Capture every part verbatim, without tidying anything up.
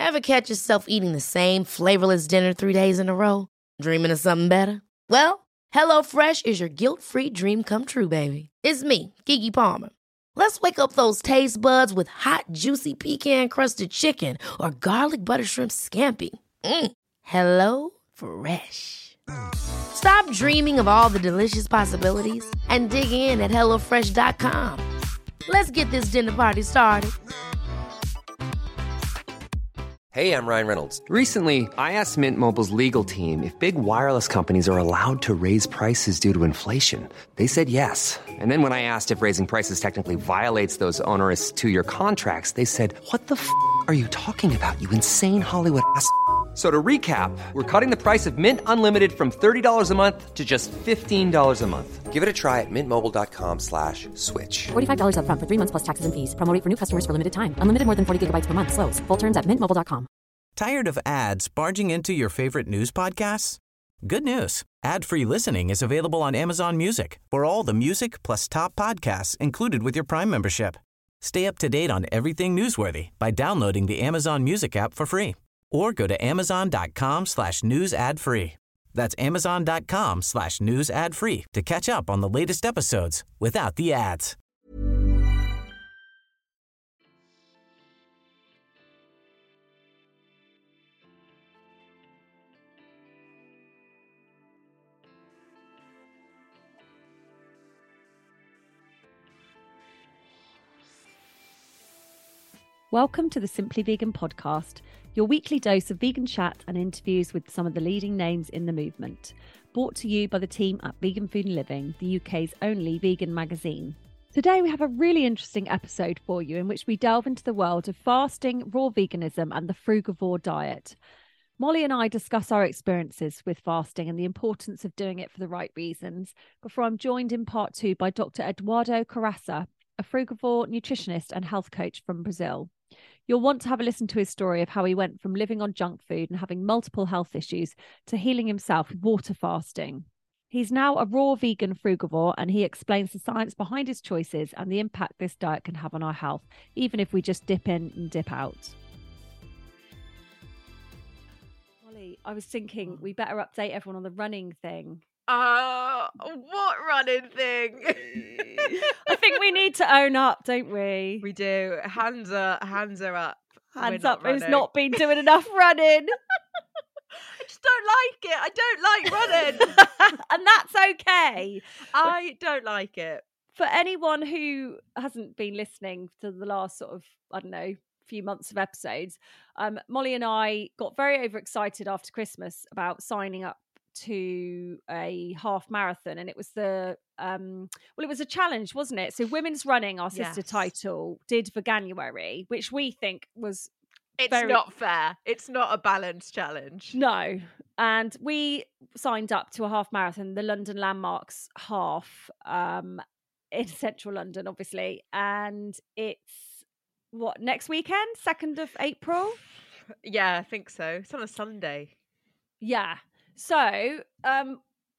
Ever catch yourself eating the same flavorless dinner three days in a row? Dreaming of something better? Well, HelloFresh is your guilt-free dream come true, baby. It's me, Keke Palmer. Let's wake up those taste buds with hot, juicy pecan-crusted chicken or garlic butter shrimp scampi. Mm. Hello Fresh. Stop dreaming of all the delicious possibilities and dig in at hello fresh dot com. Let's get this dinner party started. Hey, I'm Ryan Reynolds. Recently, I asked Mint Mobile's legal team if big wireless companies are allowed to raise prices due to inflation. They said yes. And then when I asked if raising prices technically violates those onerous two-year contracts, they said, what the f*** are you talking about, you insane Hollywood ass f- So to recap, we're cutting the price of Mint Unlimited from thirty dollars a month to just fifteen dollars a month. Give it a try at mintmobile.com slash switch. forty-five dollars up front for three months plus taxes and fees. Promo rate for new customers for limited time. Unlimited more than forty gigabytes per month. Slows full terms at mint mobile dot com. Tired of ads barging into your favorite news podcasts? Good news. Ad-free listening is available on Amazon Music for all the music plus top podcasts included with your Prime membership. Stay up to date on everything newsworthy by downloading the Amazon Music app for free. Or go to amazon.com slash news ad free. That's amazon.com slash news ad free to catch up on the latest episodes without the ads. Welcome to the Simply Vegan podcast, your weekly dose of vegan chat and interviews with some of the leading names in the movement. Brought to you by the team at Vegan Food and Living, the U K's only vegan magazine. Today we have a really interesting episode for you in which we delve into the world of fasting, raw veganism and the frugivore diet. Molly and I discuss our experiences with fasting and the importance of doing it for the right reasons before I'm joined in part two by Doctor Eduardo Caraça, a frugivore nutritionist and health coach from Brazil. You'll want to have a listen to his story of how he went from living on junk food and having multiple health issues to healing himself with water fasting. He's now a raw vegan frugivore, and he explains the science behind his choices and the impact this diet can have on our health, even if we just dip in and dip out. Molly, I was thinking we better update everyone on the running thing. Uh, what running thing? I think we need to own up, don't we? We do. Hands are hands are up. Hands up who's not been doing enough running. I just don't like it. I don't like running. And that's okay. I don't like it. For anyone who hasn't been listening to the last sort of, I don't know, few months of episodes, um, Molly and I got very overexcited after Christmas about signing up to a half marathon, and it was the um well it was a challenge, wasn't it? So Women's Running, our sister Yes. title, did for January, which we think was It's very... not fair. It's not a balanced challenge. No. And we signed up to a half marathon, the London Landmarks half, um in central London, obviously, and it's what, next weekend, second of April? Yeah, I think so. It's on a Sunday. Yeah. So, um,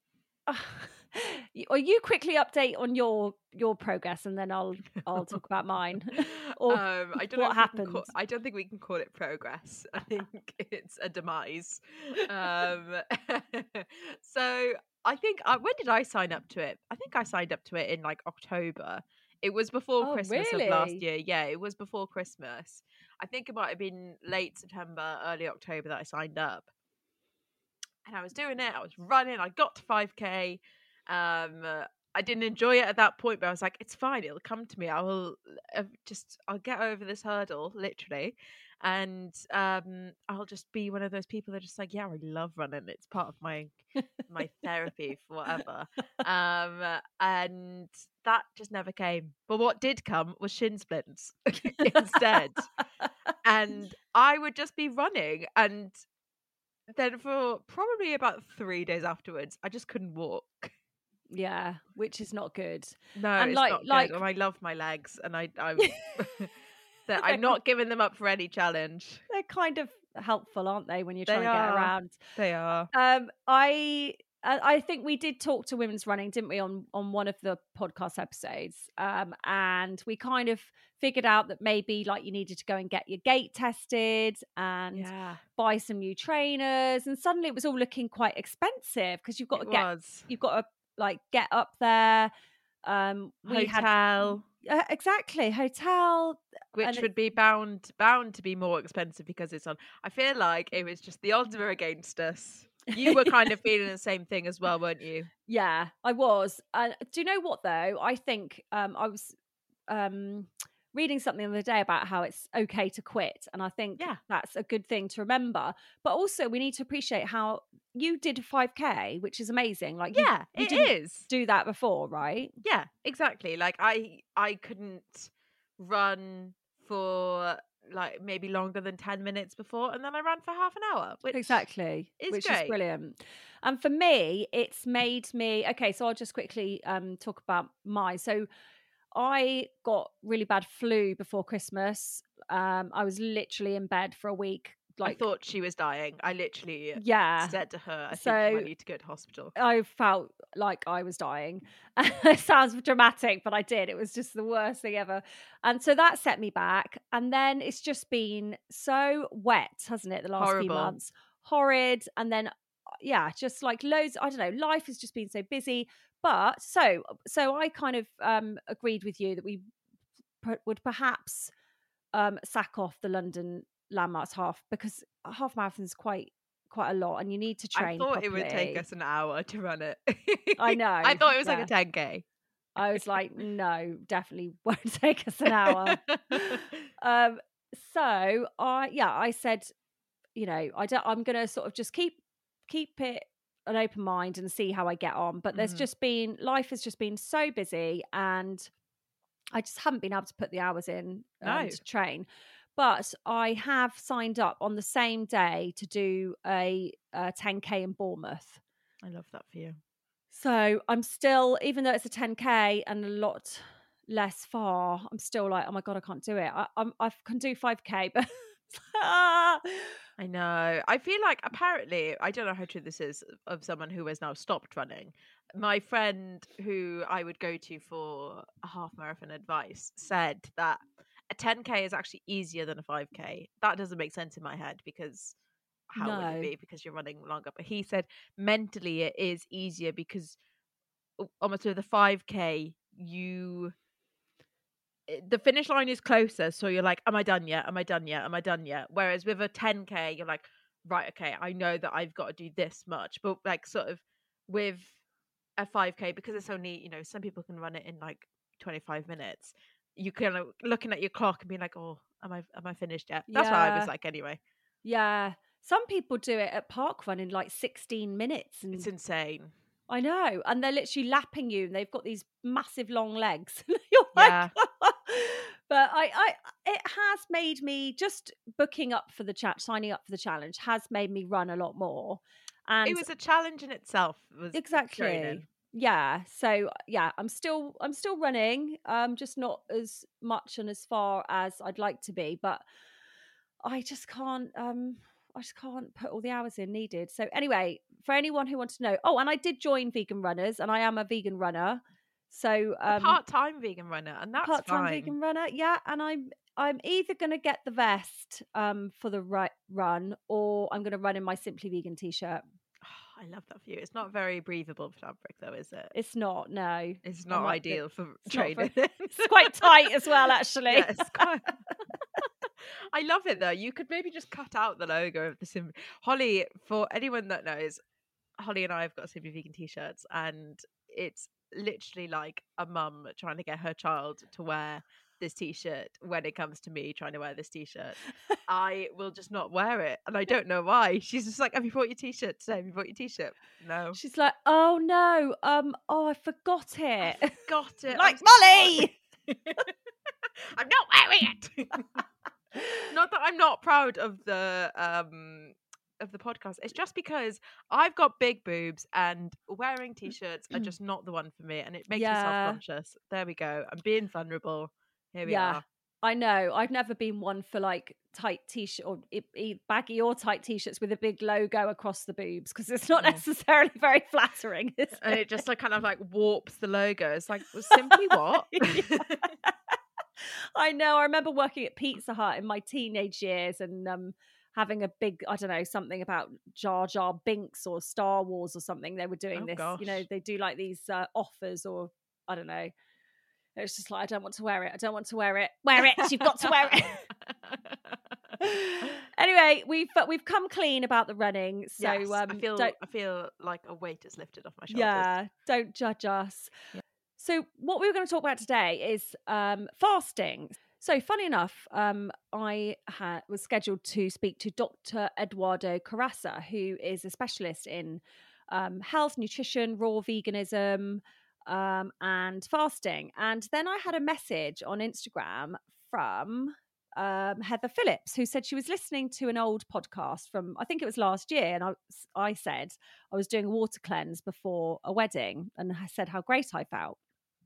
or you quickly update on your your progress, and then I'll I'll talk about mine. Or um, I don't what know if we can happened. call, I don't think we can call it progress. I think it's a demise. Um, so I think I, when did I sign up to it? I think I signed up to it in like October. It was before Oh, Christmas of last really? year. Yeah, it was before Christmas. I think it might have been late September, early October that I signed up. And I was doing it. I was running. I got to five K. Um, uh, I didn't enjoy it at that point, but I was like, it's fine. It'll come to me. I will uh, just, I'll get over this hurdle, literally. And um, I'll just be one of those people that are just like, yeah, I love running. It's part of my my therapy for whatever. Um, and that just never came. But what did come was shin splints instead. And I would just be running, and then for probably about three days afterwards, I just couldn't walk. Yeah, which is not good. No, And it's like- not like- good. And I love my legs, and I, I'm, that I'm not giving them up for any challenge. They're kind of helpful, aren't they, when you're They trying to get are. around? They are. Um, I uh, I think we did talk to women's running, didn't we, on on one of the podcast episodes? Um, and we kind of figured out that maybe like you needed to go and get your gait tested and Yeah, buy some new trainers, and suddenly it was all looking quite expensive because you've got it to get was. you've got to like get up there. Um, we had Hotel, uh, exactly hotel, which and it- would be bound bound to be more expensive because it's on. I feel like it was just the odds were against us. You were kind of feeling the same thing as well, weren't you? yeah, I was. And do you know what though? I think um, I was um, reading something the other day about how it's okay to quit, and I think Yeah. that's a good thing to remember. But also, we need to appreciate how you did a five K, which is amazing. Like, you, Yeah, you it didn't is. do that before, right? Yeah, exactly. Like I I couldn't run for like maybe longer than ten minutes before, and then I ran for half an hour, which Exactly, is which great. is brilliant. And for me, it's made me okay. So I'll just quickly um, talk about mine. So I got really bad flu before Christmas. Um, I was literally in bed for a week. Like, I thought she was dying. I literally yeah. said to her, I think So you might need to go to hospital. I felt like I was dying. It sounds dramatic, but I did. It was just the worst thing ever. And so that set me back. And then it's just been so wet, hasn't it, the last few Horrible. months? Horrid. And then, yeah, just like loads, I don't know, life has just been so busy. But so, so I kind of um, agreed with you that we p- would perhaps um, sack off the London landmarks half, because a half marathon is quite quite a lot, and you need to I train thought properly. it would take us an hour to run it. I know. I thought it was like yeah. a ten K. I was like, no, definitely won't take us an hour. um, so I, yeah, I said, you know, I don't, I'm going to sort of just keep keep it an open mind and see how I get on. But there's Mhm. just been life has just been so busy, and I just haven't been able to put the hours in um, No. to train. But I have signed up on the same day to do a, a ten K in Bournemouth. I love that for you. So I'm still, even though it's a ten K and a lot less far, I'm still like, oh my God, I can't do it. I, I'm, I can do five K, but I know. I feel like apparently, I don't know how true this is of someone who has now stopped running. My friend who I would go to for a half marathon advice said that a ten K is actually easier than a five K. That doesn't make sense in my head because how would No. it be? Because you're running longer. But he said mentally it is easier because a- almost with a five K, you the finish line is closer, so you're like, am I done yet? Am I done yet? Am I done yet? Whereas with a ten K, you're like, right, okay, I know that I've got to do this much. But like sort of with a five K, because it's only, you know, some people can run it in like twenty-five minutes. You kind of looking at your clock and being like, oh, am I am I finished yet? That's what I was Yeah. like anyway. Yeah. Some people do it at park run in like sixteen minutes. And It's insane. I know. And they're literally lapping you, and they've got these massive long legs. You're like, Yeah. but I, I, it has made me, just booking up for the chat, signing up for the challenge has made me run a lot more. And It was a challenge in itself. Was exactly. training. Yeah. So yeah, I'm still, I'm still running. Um, just not as much and as far as I'd like to be, but I just can't, um, I just can't put all the hours in needed. So anyway, for anyone who wants to know, oh, and I did join Vegan Runners, and I am a vegan runner. So A um, part-time vegan runner, and that's part-time fine. vegan runner, yeah. And I'm I'm either going to get the vest um for the right run, or I'm going to run in my Simply Vegan t-shirt. Oh, I love that for you. It's not very breathable fabric, though, is it? It's not, no. It's I not might do- ideal for it's not training. for- It's quite tight as well, actually. Yeah, it's quite... I love it though. You could maybe just cut out the logo of the Sim. Holly, for anyone that knows, Holly and I have got Simply Vegan t-shirts, and it's literally like a mum trying to get her child to wear this t-shirt when it comes to me trying to wear this t-shirt. I will just not wear it, and I don't know why. She's just like, have you bought your t-shirt today? Have you bought your t-shirt? No. She's like, oh no, um, oh I forgot it. Got it. Like, I'm Molly! I'm not wearing it. Not that I'm not proud of the um of the podcast. It's just because I've got big boobs, and wearing t-shirts are just not the one for me, and it makes me Yeah. self-conscious. There we go. I'm being vulnerable. Here we Yeah. are. I know. I've never been one for like tight t-shirt or e- e- baggy or tight t-shirts with a big logo across the boobs because it's not No. necessarily very flattering, is And it? it just like kind of like warps the logo. It's like, well, simply what? I know. I remember working at Pizza Hut in my teenage years and um, having a big, I don't know, something about Jar Jar Binks or Star Wars or something. They were doing Oh, this, you know, gosh. they do like these uh, offers or I don't know. It's just like, I don't want to wear it. I don't want to wear it. Wear it. You've got to wear it. Anyway, we've but we've come clean about the running. So Yes, um, I feel don't, I feel like a weight is lifted off my shoulders. yeah, don't judge us. Yeah. So what we were going to talk about today is um, fasting. So funny enough, um, I ha- was scheduled to speak to Doctor Eduardo Carrasa, who is a specialist in um, health, nutrition, raw veganism, um, and fasting. And then I had a message on Instagram from um, Heather Phillips, who said she was listening to an old podcast from, I think it was last year. And I, I said I was doing a water cleanse before a wedding and I said how great I felt.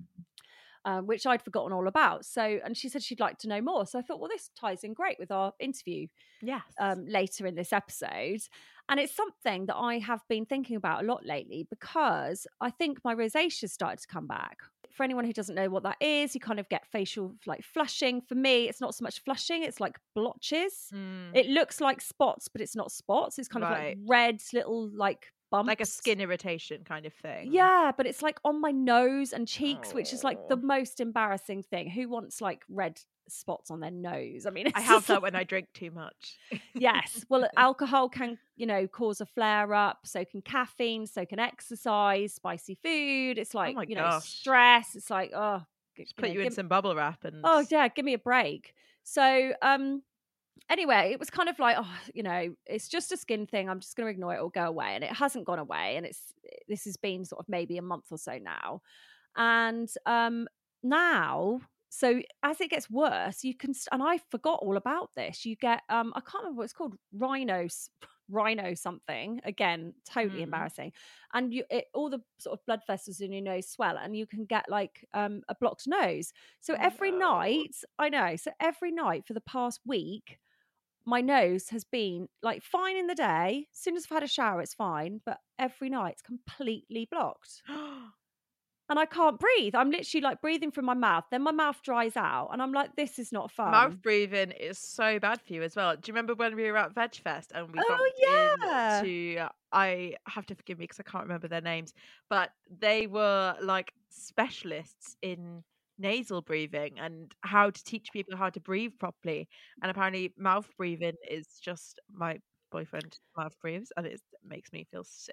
Um, which I'd forgotten all about. So, and she said she'd like to know more. So I thought, well, this ties in great with our interview Yes. um, later in this episode. And it's something that I have been thinking about a lot lately because I think my rosacea started to come back. For anyone who doesn't know what that is, you kind of get facial like flushing. For me, it's not so much flushing, it's like blotches. Mm, It looks like spots, but it's not spots. It's kind of like Right. red little like bumps. like a skin irritation kind of thing. Yeah, but it's like on my nose and cheeks, which is like the Oh. most embarrassing thing. Who wants like red spots on their nose? I mean, it's I have just that like- when I drink too much. Yes. Well, alcohol can, you know, cause a flare up. So can caffeine. So can exercise, spicy food. It's like, my you know, gosh. stress. It's like, oh, g- Just put know, you in give- some bubble wrap and oh yeah, give me a break. So, um, anyway, it was kind of like, oh, you know, it's just a skin thing. I'm just going to ignore it or go away. And it hasn't gone away. And it's, this has been sort of maybe a month or so now. And um, now, so as it gets worse, you can, and I forgot all about this. You get, um, I can't remember what it's called, rhino, rhino something. Again, totally Mm. embarrassing. And you, it, all the sort of blood vessels in your nose swell, and you can get like um, a blocked nose. So Oh, every no. night, I know. So every night for the past week, my nose has been like fine in the day. As soon as I've had a shower, it's fine. But every night, it's completely blocked. And I can't breathe. I'm literally like breathing from my mouth. Then my mouth dries out. And I'm like, this is not fun. Mouth breathing is so bad for you as well. Do you remember when we were at Veg Fest and we Oh, bumped yeah. into, I have to forgive me because I can't remember their names, but they were like specialists in nasal breathing and how to teach people how to breathe properly. And apparently mouth breathing is just, my boyfriend mouth breathes and it makes me feel sick.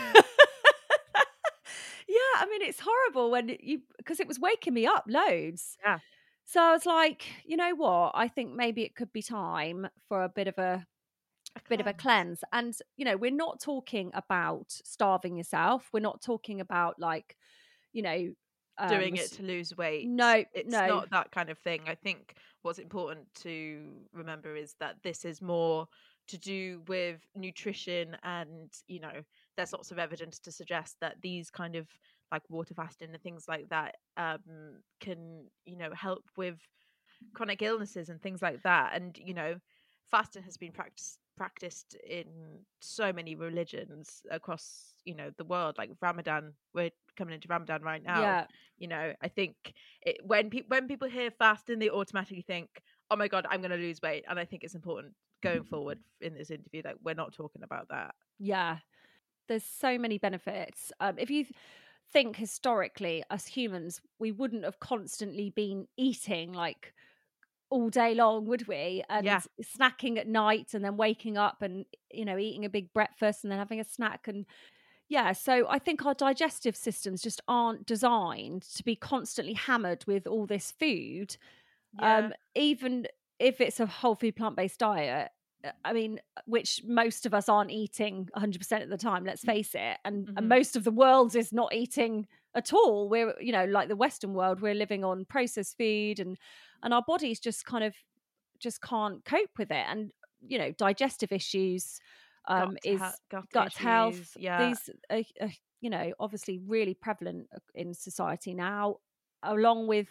Yeah, I mean, it's horrible when you, because it was waking me up loads. Yeah. So I was like, you know what? I think maybe it could be time for a bit of a, A bit of a cleanse. And, you know, we're not talking about starving yourself. We're not talking about like, you know, um, doing it to lose weight. No, it's no. not that kind of thing. I think what's important to remember is that this is more to do with nutrition, and you know there's lots of evidence to suggest that these kind of like water fasting and things like that um can you know help with chronic illnesses and things like that. And you know fasting has been practiced practiced in so many religions across you know the world, like Ramadan. We're coming into Ramadan right now. Yeah. you know I think it, when people when people hear fasting, they automatically think, oh my god, I'm going to lose weight. And I think it's important going forward in this interview that we're not talking about that. Yeah. There's so many benefits. Um, if you think historically, as humans, we wouldn't have constantly been eating like all day long, would we? And Yeah. snacking at night and then waking up and, you know, eating a big breakfast and then having a snack. And yeah, so I think our digestive systems just aren't designed to be constantly hammered with all this food. Yeah. Um, even if it's a whole food plant-based diet, I mean, which most of us aren't eating one hundred percent of the time, let's face it. And, Mhm. and most of the world is not eating at all. We're, you know, like the Western world, we're living on processed food and, and our bodies just kind of just can't cope with it. And, you know, digestive issues um, Gut is he- gut gut health. issues, yeah. These are, are, you know, obviously really prevalent in society now, along with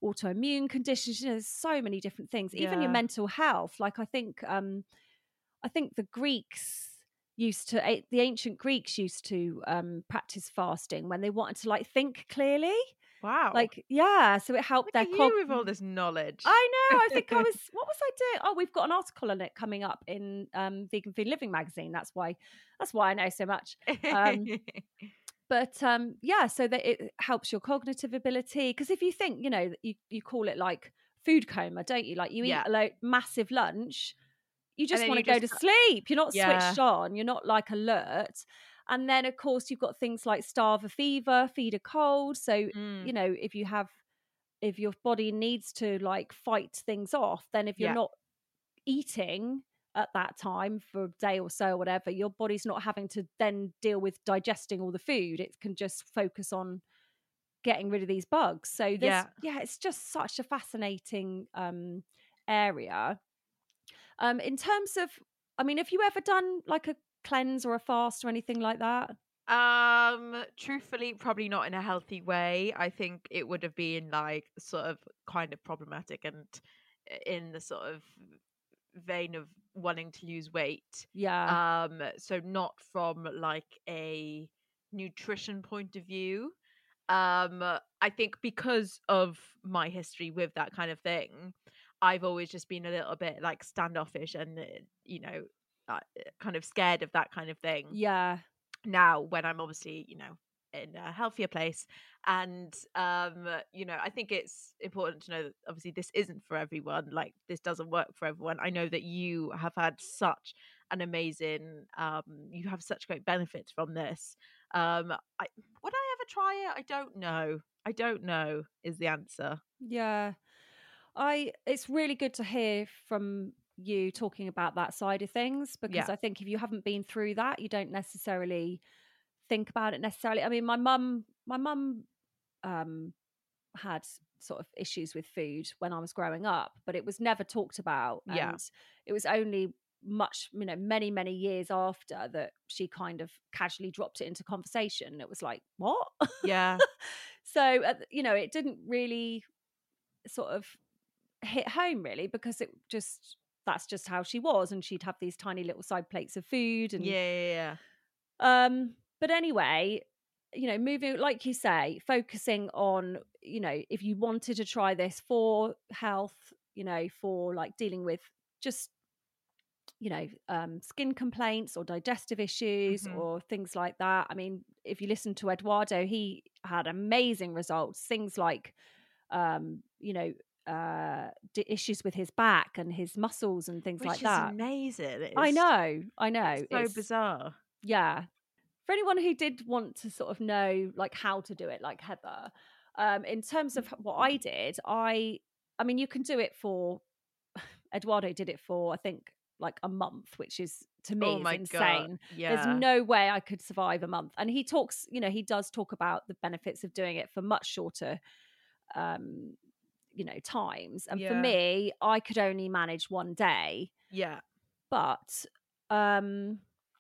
autoimmune conditions. You know, there's so many different things. Even your Yeah. mental health. Like I think, um, I think the Greeks used to, a- the ancient Greeks used to um, practice fasting when they wanted to like think clearly. Wow. Like, yeah, so it helped Look their at cog. you with all this knowledge. I know. I think I was. What was I doing? Oh, we've got an article on it coming up in um, Vegan Food Living magazine. That's why. That's why I know so much. Um, but um, yeah, so that it helps your cognitive ability. Because if you think, you know, you you call it like food coma, don't you? Like you eat Yeah. a lo- massive lunch, you just then want you to go just to ha- sleep. You're not Yeah. switched on. You're not like alert. And then of course you've got things like starve a fever, feed a cold. So Mm. you know if you have if your body needs to like fight things off, then if you're Yeah. not eating at that time for a day or so or whatever, your body's not having to then deal with digesting all the food. It can just focus on getting rid of these bugs. So there's Yeah. yeah, it's just such a fascinating um area. Um in terms of, I mean, have you ever done like a cleanse or a fast or anything like that? Um, truthfully, probably not in a healthy way. I think it would have been like sort of kind of problematic and in the sort of vein of wanting to lose weight. Yeah. Um, so not from like a nutrition point of view. Um, I think because of my history with that kind of thing, I've always just been a little bit like standoffish and, uh, you know, uh, kind of scared of that kind of thing. Yeah. Now when I'm obviously, you know, in a healthier place, and um you know, I think it's important to know that obviously this isn't for everyone. Like this doesn't work for everyone. I know that you have had such an amazing um you have such great benefits from this. um I would I ever try it? I don't know. I don't know is the answer. Yeah. I it's really good to hear from you talking about that side of things, because Yeah. I think if you haven't been through that, you don't necessarily think about it necessarily. I mean, my mum my mum um had sort of issues with food when I was growing up, but it was never talked about. Yeah. And it was only much, you know, many, many years after that she kind of casually dropped it into conversation. It was like, what? Yeah. So, uh, you know, it didn't really sort of hit home really, because it just that's just how she was, and she'd have these tiny little side plates of food. And Yeah, yeah, um but anyway, you know, moving, like you say, focusing on, you know, if you wanted to try this for health, you know, for like dealing with just, you know, um skin complaints or digestive yeah. issues Hmm. or things like that. I mean, if you listen to Eduardo, he had amazing results, things like um you know uh d- issues with his back and his muscles and things like Which is that. amazing. I It's know, I know. it's so bizarre. Yeah. For anyone who did want to sort of know like how to do it, like Heather, um, in terms of what I did, I, I mean, you can do it for. Eduardo did it for I think like a month, which is to Oh me is my god. insane. There's Yeah. no way I could survive a month. And he talks, you know, he does talk about the benefits of doing it for much shorter, um, you know, times. And for Yeah. me, I could only manage one day, Yeah. but um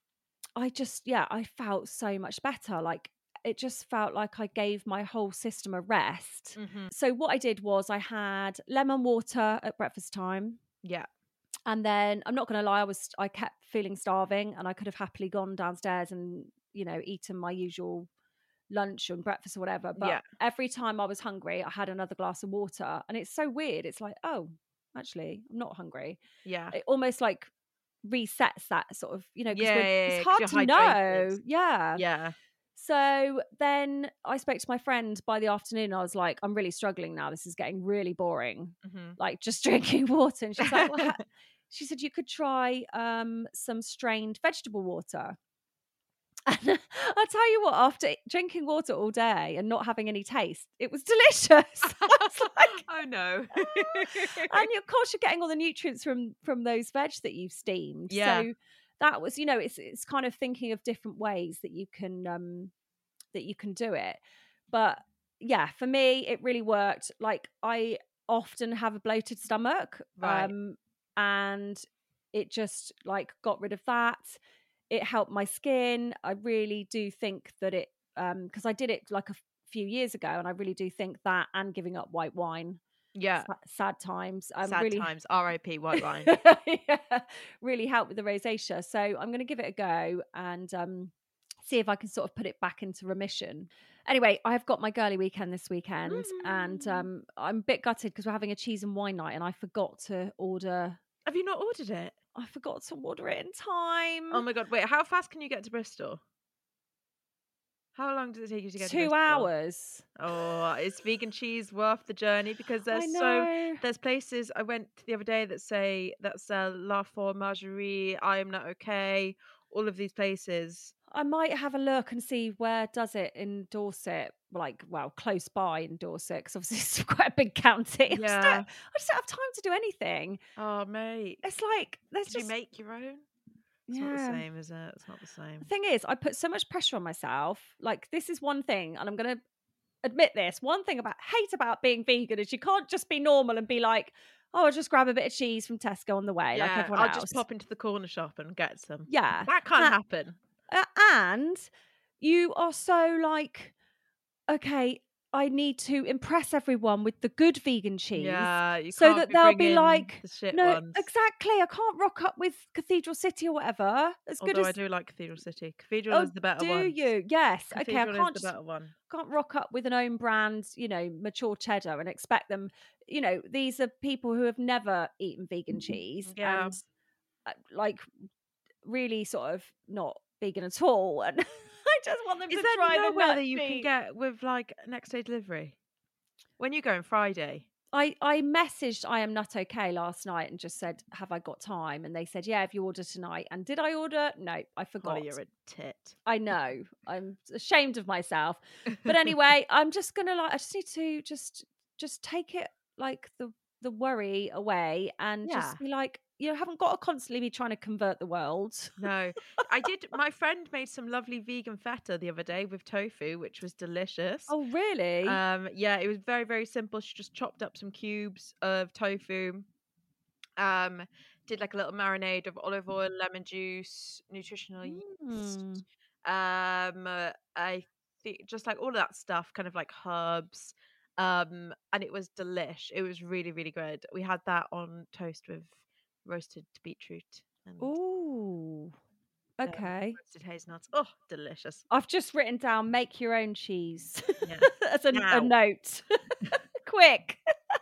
I just, yeah, I felt so much better. Like it just felt like I gave my whole system a rest. Hmm. So what I did was I had lemon water at breakfast time. Yeah. And then I'm not going to lie, I was, I kept feeling starving, and I could have happily gone downstairs and, you know, eaten my usual lunch and breakfast or whatever. But Yeah. every time I was hungry, I had another glass of water. And it's so weird. It's like, oh, actually, I'm not hungry. Yeah. It almost like resets that sort of, you know, because Yeah, when yeah, it's yeah, 'cause hard you're to hydrated. know. Yeah. Yeah. So then I spoke to my friend by the afternoon. I was like, I'm really struggling now. This is getting really boring. Hmm. Like just drinking water. And she's like, well, ha-. She said, you could try um, some strained vegetable water. And I'll tell you what, after drinking water all day and not having any taste, it was delicious. I was like, Oh no. and of course you're getting all the nutrients from from those veg that you've steamed. Yeah. So that was, you know, it's it's kind of thinking of different ways that you can um that you can do it. But yeah, for me it really worked. Like I often have a bloated stomach, Right. um and it just like got rid of that. It helped my skin. I really do think that it um because I did it like a few years ago, and I really do think that, and giving up white wine, Yeah. Sa- sad times. Um, Sad really... times. R I P white wine. yeah, really helped with the rosacea. So I'm going to give it a go and um, see if I can sort of put it back into remission. Anyway, I've got my girly weekend this weekend, mm. and um, I'm a bit gutted because we're having a cheese and wine night, and I forgot to order. Have you not ordered it? I forgot to order it in time. Oh my god! Wait, how fast can you get to Bristol? How long does it take you to get Two to Bristol? Two hours. Oh, is vegan cheese worth the journey? Because there's so there's places I went the other day that say that sell La Fromagerie, I Am Not Okay. All of these places. I might have a look and see where does it in Dorset, like, well, close by in Dorset, because obviously it's quite a big county. Yeah. I just, don't, I just don't have time to do anything. Oh, mate. It's like, there's Did just... you make your own? It's yeah. not the same, is it? It's not the same. The thing is, I put so much pressure on myself. Like, this is one thing, and I'm going to admit this. One thing about hate about being vegan is you can't just be normal and be like, oh, I'll just grab a bit of cheese from Tesco on the way, yeah, like everyone I'll else. I'll just pop into the corner shop and get some. Yeah. That can't and, happen. Uh, and you are so like, okay, I need to impress everyone with the good vegan cheese. Yeah, you so can't that be they'll be like, the shit no, ones. exactly. I can't rock up with Cathedral City or whatever. As Although good as I do like Cathedral City. Cathedral oh, is the better do one. Do you? Yes. Cathedral okay, I can't is the better one. Can't rock up with an own brand, you know, mature cheddar and expect them. You know, these are people who have never eaten vegan cheese yeah. and uh, like really sort of not vegan at all. And I just want them is to there try the nowhere nut that you meat. can get with like next day delivery? When you go on Friday? I, I messaged I Am Not Okay last night and just said, have I got time? And they said, yeah, if you order tonight. And did I order? No, I forgot. Holly, you're a tit. I know. I'm ashamed of myself. But anyway, I'm just going to like, I just need to just, just take it like the, the worry away and yeah. just be like, you haven't got to constantly be trying to convert the world. No, I did. My friend made some lovely vegan feta the other day with tofu, which was delicious. Oh, really? Um, yeah, it was very, very simple. She just chopped up some cubes of tofu. Um, did like a little marinade of olive oil, lemon juice, nutritional mm. yeast. Um, uh, I think just like all of that stuff, kind of like herbs. Um, and it was delish. It was really, really good. We had that on toast with roasted beetroot and ooh, okay, um, roasted hazelnuts. Oh, delicious. I've just written down make your own cheese yeah. as a, a note. Quick.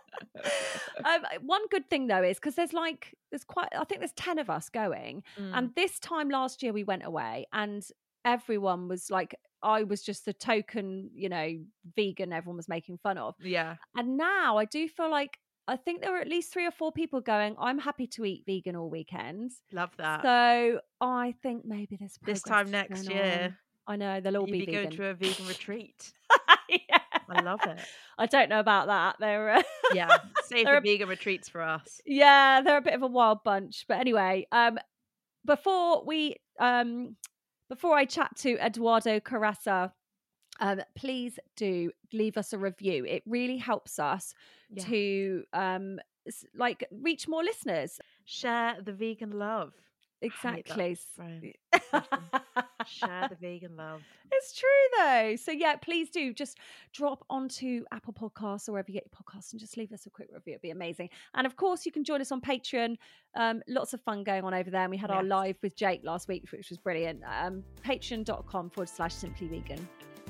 um, one good thing though is because there's like there's quite I think there's ten of us going mm. and this time last year we went away and everyone was like I was just the token, you know, vegan everyone was making fun of. Yeah. And now I do feel like I think there were at least three or four people going, I'm happy to eat vegan all weekends. Love that. So I think maybe this this time next year. On. I know they'll all You'll be, be vegan. Going to a vegan retreat. yeah. I love it. I don't know about that. They're uh, yeah, save the a, vegan retreats for us. Yeah, they're a bit of a wild bunch. But anyway, um, before we um, before I chat to Eduardo Carrasa. Um, please do leave us a review. It really helps us yes. to um, like reach more listeners. Share the vegan love. Exactly. Share the vegan love. It's true though. So yeah, please do just drop onto Apple Podcasts or wherever you get your podcasts and just leave us a quick review. It'd be amazing. And of course, you can join us on Patreon. Um, lots of fun going on over there. And we had yes. our live with Jake last week, which was brilliant. Um, Patreon.com forward slash Simply Vegan.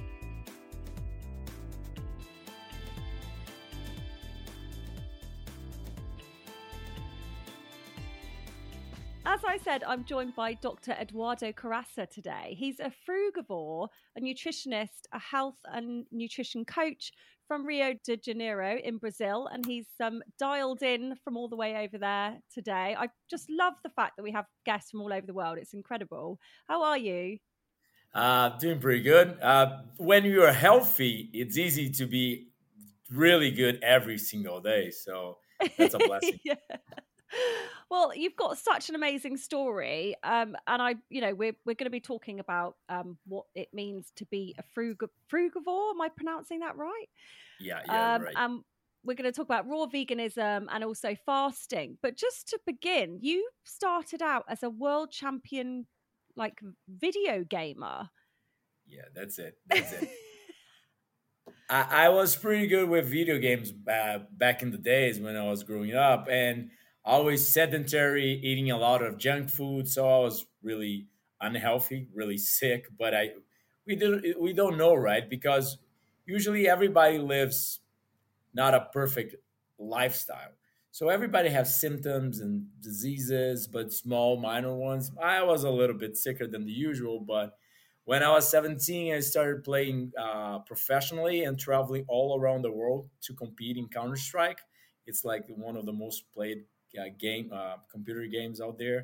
As I said, I'm joined by Doctor Eduardo Carrasa today. He's a frugivore, a nutritionist, a health and nutrition coach from Rio de Janeiro in Brazil, and he's um, dialed in from all the way over there today. I just love the fact that we have guests from all over the world. It's incredible. How are you? Uh, doing pretty good. Uh, when you are healthy, it's easy to be really good every single day. So that's a blessing. yeah. Well, you've got such an amazing story, um, and I, you know, we're we're going to be talking about um, what it means to be a frug- frugivore. Am I pronouncing that right? Yeah, yeah, um, right. And we're going to talk about raw veganism and also fasting. But just to begin, you started out as a world champion, like video gamer. Yeah, that's it. That's it. I, I was pretty good with video games uh, back in the days when I was growing up, and always sedentary, eating a lot of junk food. So I was really unhealthy, really sick. But I, we don't, we don't know, right? Because usually everybody lives not a perfect lifestyle. So everybody has symptoms and diseases, but small, minor ones. I was a little bit sicker than the usual, but when I was seventeen, I started playing uh, professionally and traveling all around the world to compete in Counter Strike. It's like one of the most played uh, game uh, computer games out there.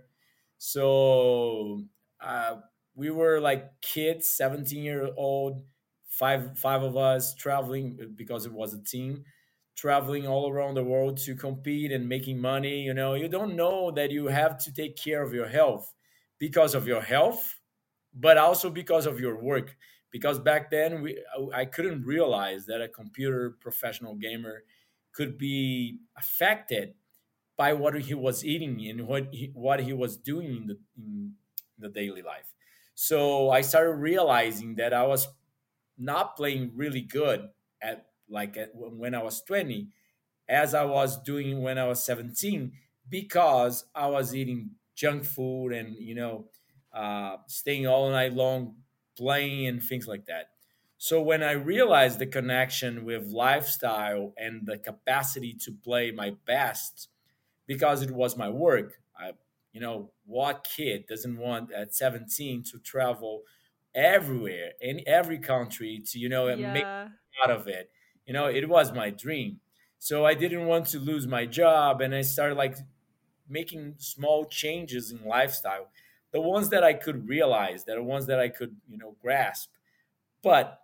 So uh, we were like kids, seventeen year old, five five of us traveling because it was a team, traveling all around the world to compete and making money. You know, you don't know that you have to take care of your health because of your health, but also because of your work. Because back then we I couldn't realize that a computer professional gamer could be affected by what he was eating and what he, what he was doing in the in the daily life. So I started realizing that I was not playing really good at like at, when I was twenty as I was doing when I was seventeen because I was eating junk food and you know uh, staying all night long playing and things like that. So when I realized the connection with lifestyle and the capacity to play my best because it was my work. I, you know, what kid doesn't want at seventeen to travel everywhere in every country to, you know, make Yeah. out of it? You know, it was my dream. So I didn't want to lose my job, and I started like making small changes in lifestyle, the ones that I could realize, that are ones that I could, you know, grasp. But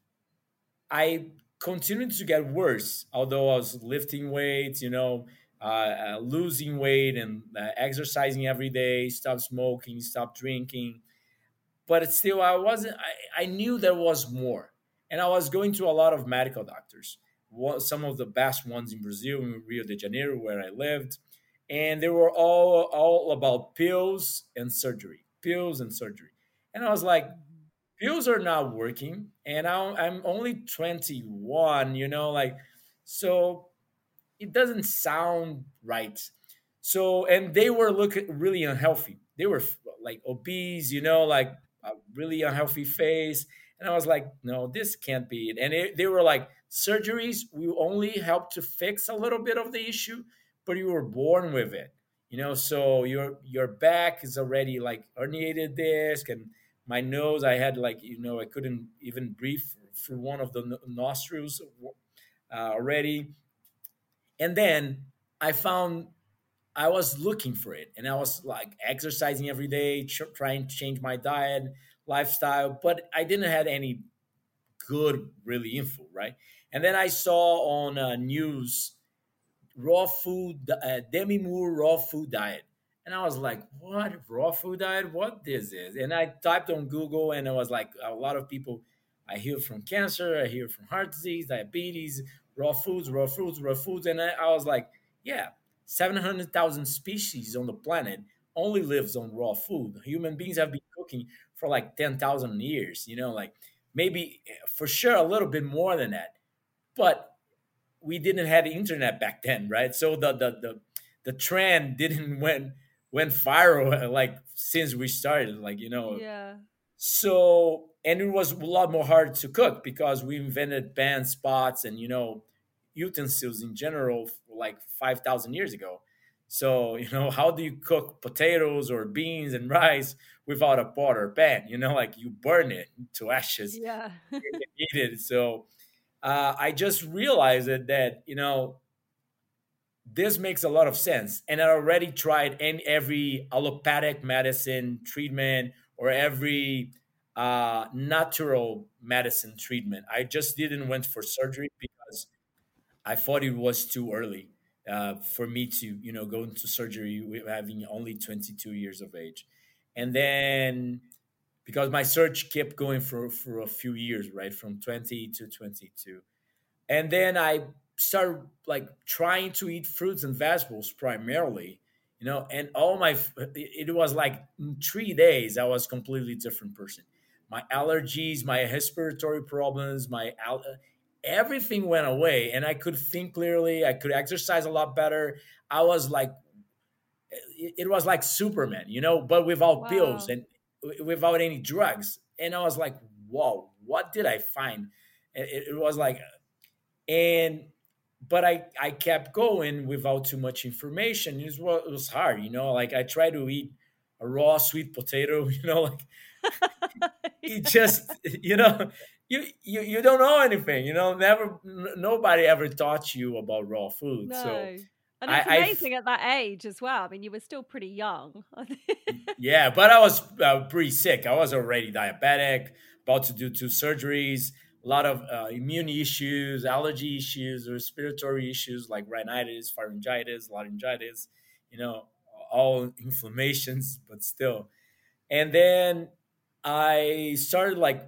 I continued to get worse, although I was lifting weights, you know, uh, uh, losing weight and uh, exercising every day, stop smoking, stop drinking. But it's still, I wasn't, I, I knew there was more. And I was going to a lot of medical doctors, Wa- some of the best ones in Brazil, in Rio de Janeiro, where I lived. And they were all, all about pills and surgery, pills and surgery. And I was like, pills are not working and I, I'm only twenty-one, you know, like, so it doesn't sound right. So and they were looking really unhealthy, they were like obese, you know, like a really unhealthy face. And I was like, no, this can't be it. And it, they were like, surgeries will only help to fix a little bit of the issue, but you were born with it, you know. So your your back is already like herniated disc, and my nose, I had like, you know, I couldn't even breathe through one of the no- nostrils uh, already. And then I found I was looking for it, and I was like exercising every day, tr- trying to change my diet, lifestyle, but I didn't have any good really info, right? And then I saw on uh, news raw food, uh, Demi Moore raw food diet. And I was like, what raw food diet? What this is? And I typed on Google, and it was like a lot of people. I hear from cancer, I hear from heart disease, diabetes, raw foods, raw foods, raw foods. And I, I was like, yeah, seven hundred thousand species on the planet only lives on raw food. Human beings have been cooking for like ten thousand years, you know, like maybe eh, for sure a little bit more than that. But we didn't have the internet back then, right? So the the the, the trend didn't went went viral like since we started, like, you know. Yeah. So and it was a lot more hard to cook because we invented pans, pots, and you know utensils in general like five thousand years ago. So you know how do you cook potatoes or beans and rice without a pot or pan? You know, like you burn it to ashes Yeah. and eat it. So uh, I just realized that, that you know this makes a lot of sense, and I already tried in every allopathic medicine treatment or every uh, natural medicine treatment. I just didn't went for surgery because I thought it was too early uh, for me to you know go into surgery with having only twenty-two years of age, and then because my search kept going for for a few years, right, from twenty to twenty-two. And then I started like trying to eat fruits and vegetables primarily, you know, and all my it was like in three days I was completely different person. My allergies, my respiratory problems, my al- everything went away and I could think clearly. I could exercise a lot better. I was like, it, it was like Superman, you know, but without pills Wow. and w- without any drugs. And I was like, whoa, what did I find? It, it was like, and but I, I kept going without too much information. It was, well, it was hard, you know, like I tried to eat a raw sweet potato, you know, like it just, you know, you, you, you don't know anything, you know, never, n- nobody ever taught you about raw food. So No. And I, it's I f- amazing at that age as well. I mean, you were still pretty young. yeah, but I was uh, pretty sick. I was already diabetic, about to do two surgeries, a lot of uh, immune issues, allergy issues, respiratory issues like rhinitis, pharyngitis, laryngitis, you know, all inflammations, but still. And then I started like,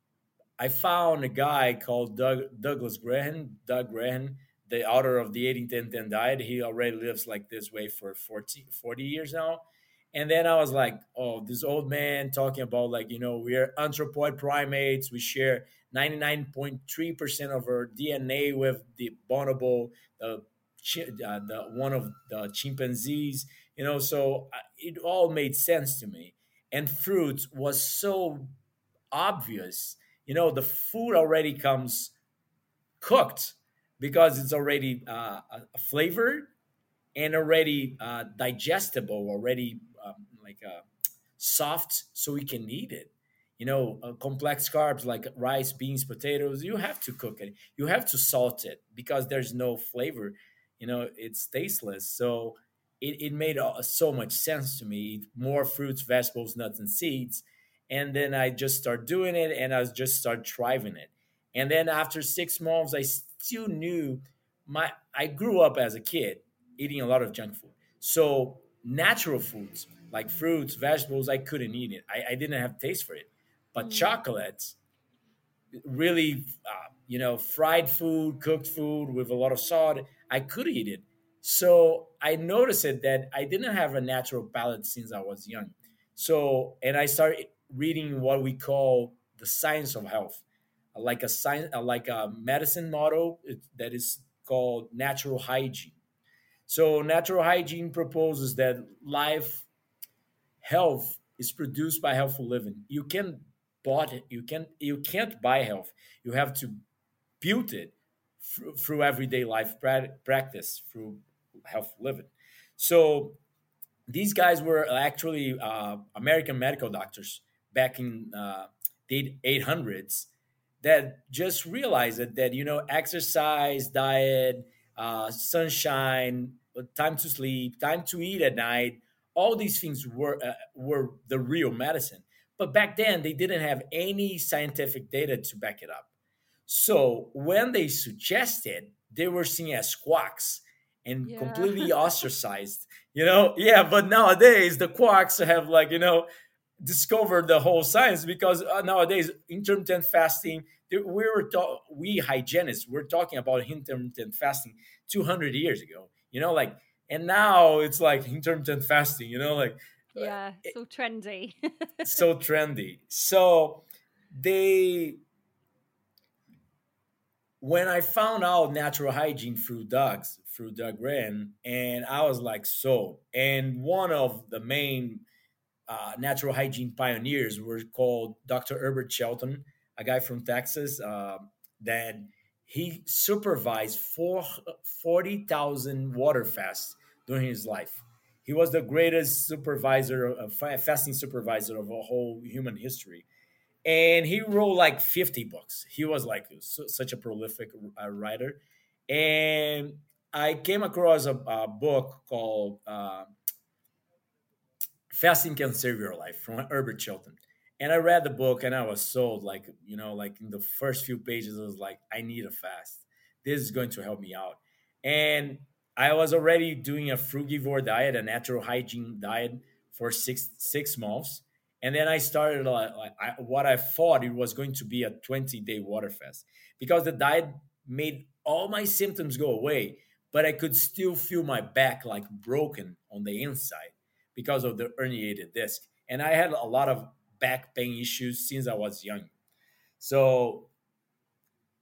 I found a guy called Doug, Douglas Graham, Doug Graham, the author of the eighteen ten ten diet. He already lives like this way for forty, forty years now. And then I was like, oh, this old man talking about like, you know, we're anthropoid primates. We share ninety-nine point three percent of our D N A with the bonobo, the, chi- uh, the one of the chimpanzees, you know, so uh, it all made sense to me. And fruit was so obvious. You know, the food already comes cooked because it's already uh, flavored and already uh, digestible, already um, like uh, soft, so we can eat it. You know, uh, complex carbs like rice, beans, potatoes, you have to cook it. You have to salt it because there's no flavor. You know, it's tasteless. So it, it made uh, so much sense to me. Eat more fruits, vegetables, nuts, and seeds. And then I just start doing it and I just start thriving it. And then after six months, I still knew my, I grew up as a kid eating a lot of junk food. So natural foods like fruits, vegetables, I couldn't eat it. I, I didn't have taste for it. But Mm. chocolates, really, uh, you know, fried food, cooked food with a lot of salt, I could eat it. So I noticed it that I didn't have a natural palate since I was young. So, and I started reading what we call the science of health, like a science, like a medicine model it- that is called natural hygiene. So natural hygiene proposes that life health is produced by healthful living. You can bought it. You can you can't buy health. You have to build it through, through everyday life pra- practice through healthful living. So these guys were actually uh, American medical doctors back in uh, the eight hundreds that just realized that, that you know exercise, diet, uh, sunshine, time to sleep, time to eat at night, all these things were uh, were the real medicine. But back then they didn't have any scientific data to back it up. So when they suggested, they were seen as quacks and Yeah. completely ostracized. You know, yeah. But nowadays the quacks have like you know discovered the whole science because uh, nowadays intermittent fasting. We were ta- we hygienists we're talking about intermittent fasting two hundred years ago. You know, like and now it's like intermittent fasting. You know, like Yeah. It's all trendy. so trendy. So they when I found out natural hygiene through Doug's, through Doug Ren, and I was like, so. And one of the main uh, natural hygiene pioneers were called Doctor Herbert Shelton, a guy from Texas, uh, that he supervised four, forty thousand water fasts during his life. He was the greatest supervisor, uh, fasting supervisor of a whole human history and he wrote like fifty books. He was like su- such a prolific uh, writer. And I came across a, a book called uh, Fasting Can Save Your Life from Herbert Shelton. And I read the book and I was sold. Like, you know, like in the first few pages, I was like, I need a fast. This is going to help me out. And I was already doing a frugivore diet, a natural hygiene diet for six six months. And then I started uh, like I, what I thought it was going to be a twenty day water fast because the diet made all my symptoms go away, but I could still feel my back like broken on the inside because of the herniated disc. And I had a lot of back pain issues since I was young. So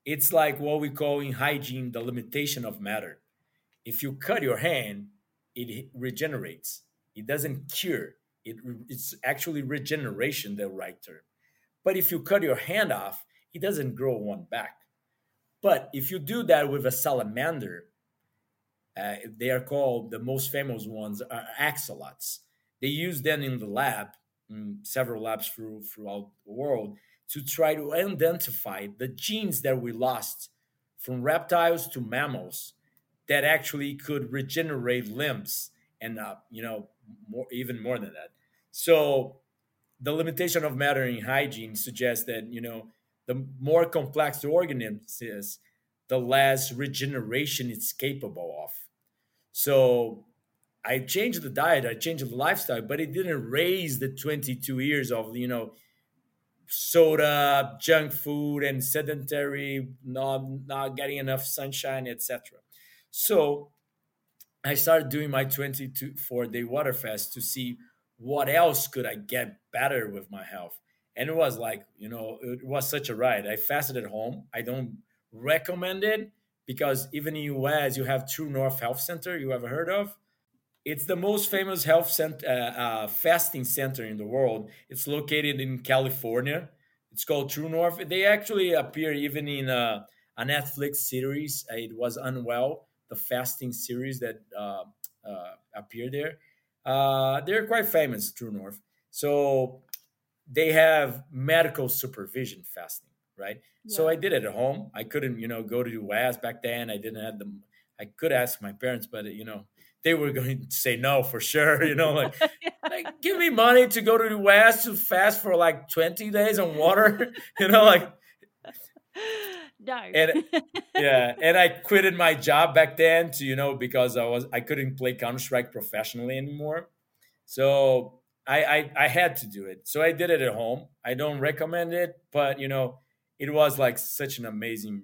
It's like what we call in hygiene the limitation of matter. If you cut your hand, it regenerates. It doesn't cure. It, it's actually regeneration, the right term. But if you cut your hand off, it doesn't grow one back. But if you do that with a salamander, uh, they are called, the most famous ones are axolots. They use them in the lab, in several labs through, throughout the world, to try to identify the genes that we lost from reptiles to mammals that actually could regenerate limbs and, uh, you know, more, even more than that. So the limitation of matter in hygiene suggests that, you know, the more complex the organism is, the less regeneration it's capable of. So I changed the diet, I changed the lifestyle, but it didn't raise the twenty-two years of, you know, soda, junk food, and sedentary, not, not getting enough sunshine, et cetera. So I started doing my twenty-four day water fast to see what else could I get better with my health. And it was like, you know, it was such a ride. I fasted at home. I don't recommend it because even in U S, you have True North Health Center, you ever heard of? It's the most famous health center, uh, uh, fasting center in the world. It's located in California. It's called True North. They actually appear even in a, a Netflix series. It was Unwell, the fasting series that uh, uh, appeared there. Uh, they're quite famous, True North. So they have medical supervision fasting, right? Yeah. So I did it at home. I couldn't, you know, go to the U S back then. I didn't have them. I could ask my parents, but, you know, they were going to say no for sure. You know, like, yeah. like give me money to go to the U S to fast for like twenty days on water, you know, like. No. And yeah, and I quitted my job back then to, you know, because I was I couldn't play Counter-Strike professionally anymore. So I, I I had to do it. So I did it at home. I don't recommend it, but, you know, it was like such an amazing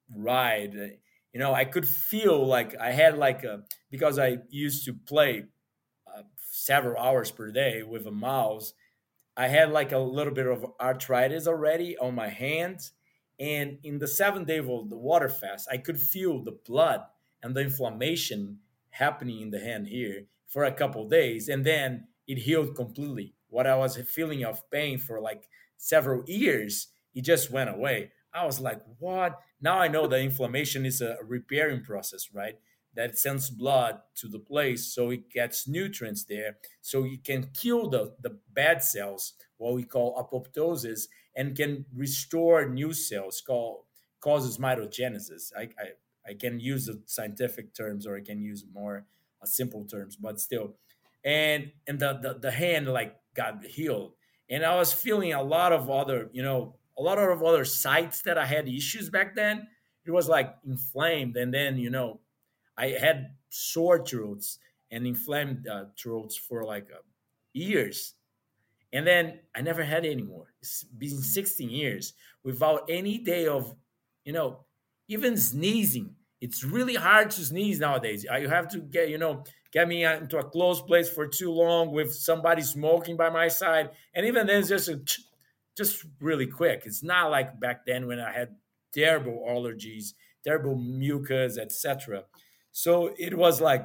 ride. You know, I could feel like I had like a, because I used to play uh, several hours per day with a mouse, I had like a little bit of arthritis already on my hands. And in the seventh day of the water fast, I could feel the blood and the inflammation happening in the hand here for a couple of days. And then it healed completely. What I was feeling of pain for like several years, it just went away. I was like, what? Now I know that inflammation is a repairing process, right? That sends blood to the place so it gets nutrients there. So it can kill the, the bad cells, what we call apoptosis, and can restore new cells, called causes mitogenesis. I, I, I can use the scientific terms or I can use more uh, simple terms, but still. And and the, the, the hand like got healed. And I was feeling a lot of other, you know, a lot of other sites that I had issues back then. It was like inflamed. And then, you know, I had sore throats and inflamed uh, throats for like uh, years. And then I never had it anymore. It's been sixteen years without any day of, you know, even sneezing. It's really hard to sneeze nowadays. You have to get, you know, get me into a closed place for too long with somebody smoking by my side. And even then it's just, a, just really quick. It's not like back then when I had terrible allergies, terrible mucus, et cetera. So it was like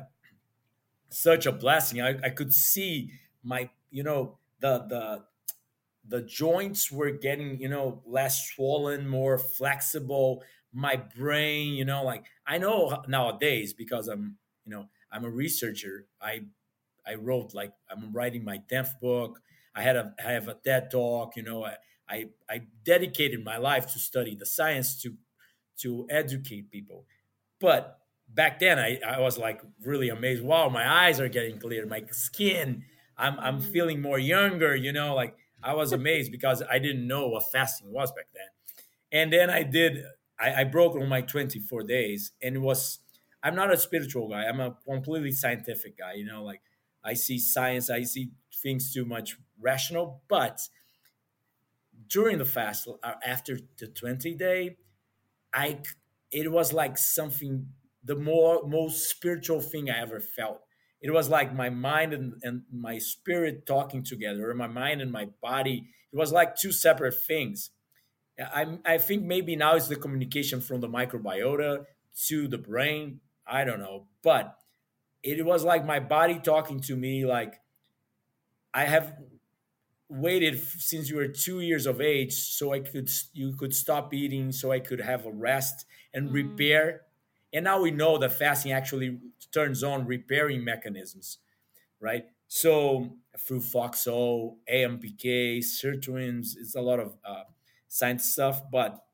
such a blessing. I, I could see my, you know, the the the joints were getting, you know, less swollen, more flexible. My brain, you know, like I know nowadays because I'm, you know, I'm a researcher. I I wrote like I'm writing my tenth book. I had a I have a TED talk. You know, I I, I dedicated my life to study the science to to educate people. But back then, I, I was like really amazed. Wow, my eyes are getting clear. My skin, I'm I'm feeling more younger. You know, like I was amazed because I didn't know what fasting was back then. And then I did. I, I broke on my twenty-four days, and it was. I'm not a spiritual guy. I'm a completely scientific guy. You know, like I see science. I see things too much rational. But during the fast, after the twenty day, I it was like something. The more most spiritual thing I ever felt. It was like my mind and, and my spirit talking together, or my mind and my body. It was like two separate things. I I think maybe now it's the communication from the microbiota to the brain. I don't know, but it was like my body talking to me like, I have waited f- since you were two years of age so I could you could stop eating so I could have a rest and Mm. repair. And now we know that fasting actually turns on repairing mechanisms, right? So through FOXO, A M P K, sirtuins, it's a lot of uh, science stuff, but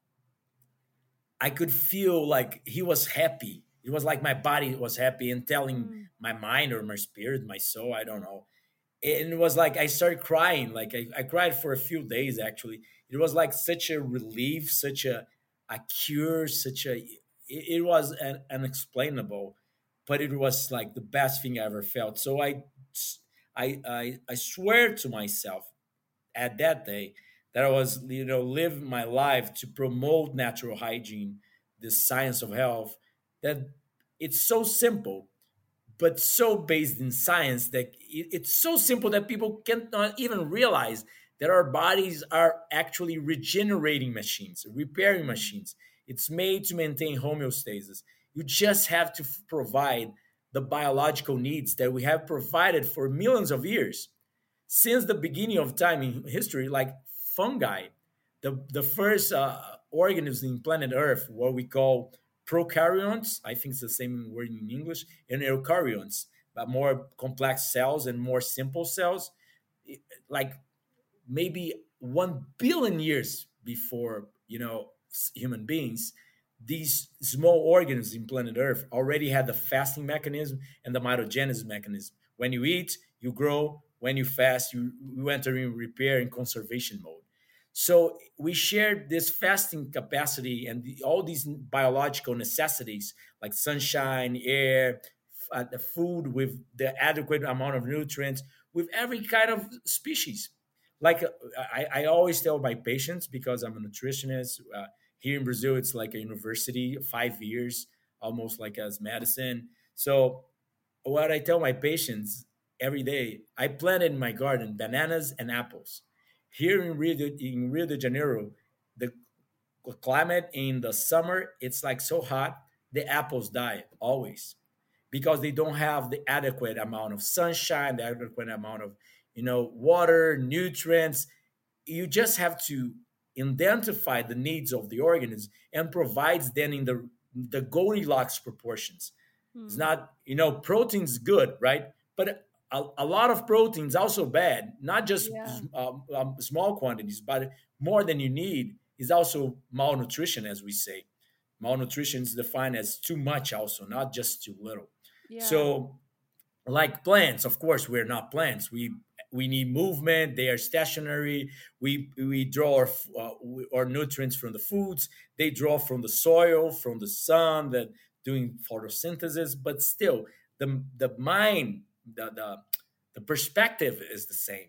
I could feel like he was happy. It was like my body was happy and telling Mm. my mind or my spirit, my soul, I don't know. And it was like I started crying. Like I, I cried for a few days actually. It was like such a relief, such a a cure, such a it, it was an, unexplainable, but it was like the best thing I ever felt. So I I I, I swear to myself at that day that I was, you know, live my life to promote natural hygiene, the science of health, that it's so simple, but so based in science that it- it's so simple that people cannot even realize that our bodies are actually regenerating machines, repairing machines. It's made to maintain homeostasis. You just have to f- provide the biological needs that we have provided for millions of years since the beginning of time in history, like fungi, the the first uh, organisms in planet Earth, what we call prokaryotes. I think it's the same word in English, and eukaryotes, but more complex cells and more simple cells. It- like maybe one billion years before, you know, s- human beings, these small organisms in planet Earth already had the fasting mechanism and the mitogenesis mechanism. When you eat, you grow. When you fast, you, you enter in repair and conservation mode. So we share this fasting capacity and the, all these biological necessities like sunshine, air, f- uh, the food with the adequate amount of nutrients with every kind of species. Like uh, I, I always tell my patients, because I'm a nutritionist, uh, here in Brazil, it's like a university, five years, almost like as medicine. So what I tell my patients every day, I planted in my garden bananas and apples. Here in Rio de, in Rio de Janeiro, the climate in the summer, it's like so hot, the apples die always because they don't have the adequate amount of sunshine, the adequate amount of, you know, water, nutrients. You just have to identify the needs of the organism and provides them in the the Goldilocks proportions. It's Mm. not, you know, protein's good, right? But a, a lot of protein's also bad. Not just Yeah. um, um, small quantities, but more than you need is also malnutrition, as we say. Malnutrition is defined as too much, also, not just too little. Yeah. So like plants, of course we're not plants, we we need movement, they are stationary, we we draw our, uh, our nutrients from the foods, they draw from the soil, from the sun, that doing photosynthesis, but still the the mind, the the, the perspective is the same.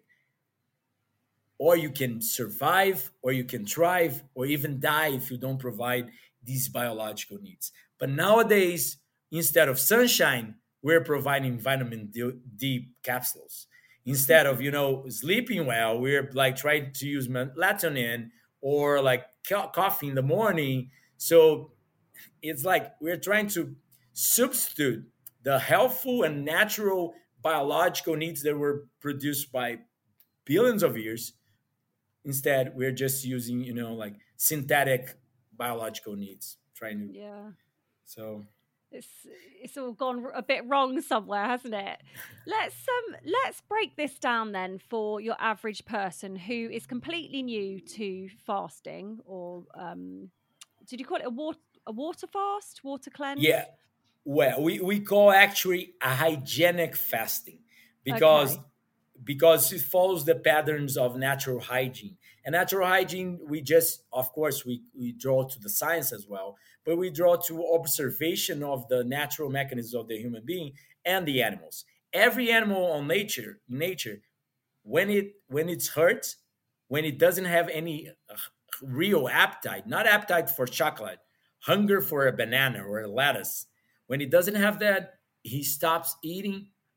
Or you can survive, or you can thrive, or even die if you don't provide these biological needs. But nowadays, instead of sunshine, we're providing vitamin D, D capsules. Instead of, you know, sleeping well, we're like trying to use melatonin or like co- coffee in the morning. So it's like we're trying to substitute the healthful and natural biological needs that were produced by billions of years. Instead, we're just using, you know, like synthetic biological needs, trying to. Yeah. So It's it's all gone a bit wrong somewhere, hasn't it? Let's um let's break this down then for your average person who is completely new to fasting, or um did you call it a water a water fast, water cleanse? yeah, well, we, we call actually a hygienic fasting because Okay. because it follows the patterns of natural hygiene. And natural hygiene, we just, of course, we, we draw to the science as well, but we draw to observation of the natural mechanisms of the human being and the animals. Every animal on nature, nature, when it when it's hurt, when it doesn't have any uh, real appetite, not appetite for chocolate, hunger for a banana or a lettuce, when it doesn't have that, he stops eating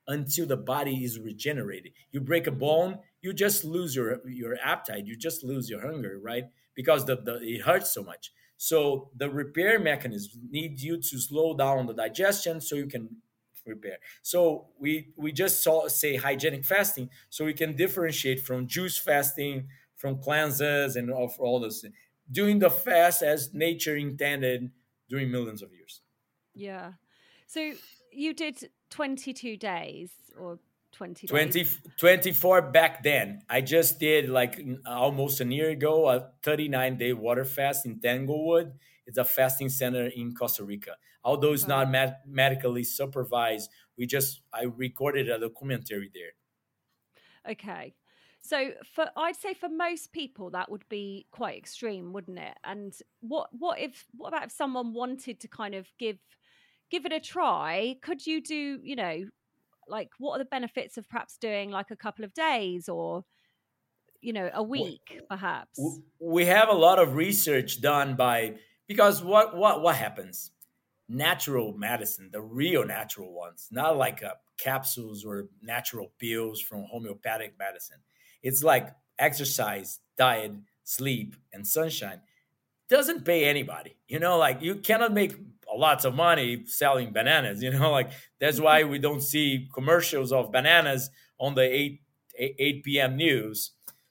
until the body is regenerated. You break a bone, you just lose your your appetite, you just lose your hunger, right? Because the, the it hurts so much. So the repair mechanism needs you to slow down the digestion so you can repair. So we we just saw say hygienic fasting, so we can differentiate from juice fasting, from cleanses, and of all those things. Doing the fast as nature intended during millions of years. Yeah. So you did twenty-two days or twenty twenty, days? twenty-four back then. I just did like almost a year ago a thirty-nine day water fast in Tanglewood. It's a fasting center in Costa Rica. Although it's not med- medically supervised, we just I recorded a documentary there. Okay. So for I'd say for most people that would be quite extreme, wouldn't it? And what what if what about if someone wanted to kind of give give it a try? Could you do, you know, like what are the benefits of perhaps doing like a couple of days or, you know, a week perhaps? We have a lot of research done by because what what what happens? Natural medicine, the real natural ones, not like uh, capsules or natural pills from homeopathic medicine. It's like exercise, diet, sleep, and sunshine. Doesn't pay anybody. You know, like you cannot make lots of money selling bananas. You know, like that's why we don't see commercials of bananas on the eight eight p.m. news.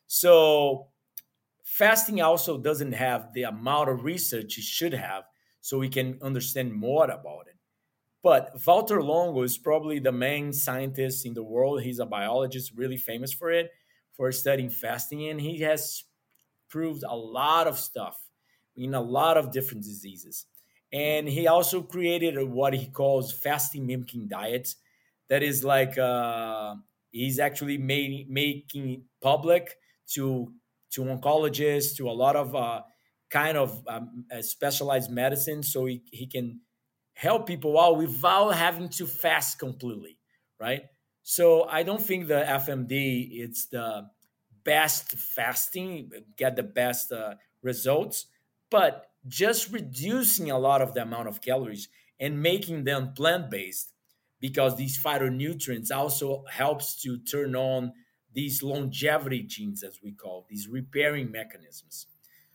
So fasting also doesn't have the amount of research it should have, so we can understand more about it. But Walter Longo is probably the main scientist in the world. He's a biologist, really famous for it, for studying fasting, and he has proved a lot of stuff in a lot of different diseases. And he also created what he calls fasting mimicking diets. That is like uh, he's actually made, making it public to to oncologists, to a lot of uh, kind of um, uh, specialized medicine, so he, he can help people out without having to fast completely, right? So I don't think the F M D it's the best fasting, get the best uh, results, but just reducing a lot of the amount of calories and making them plant-based, because these phytonutrients also helps to turn on these longevity genes, as we call these repairing mechanisms.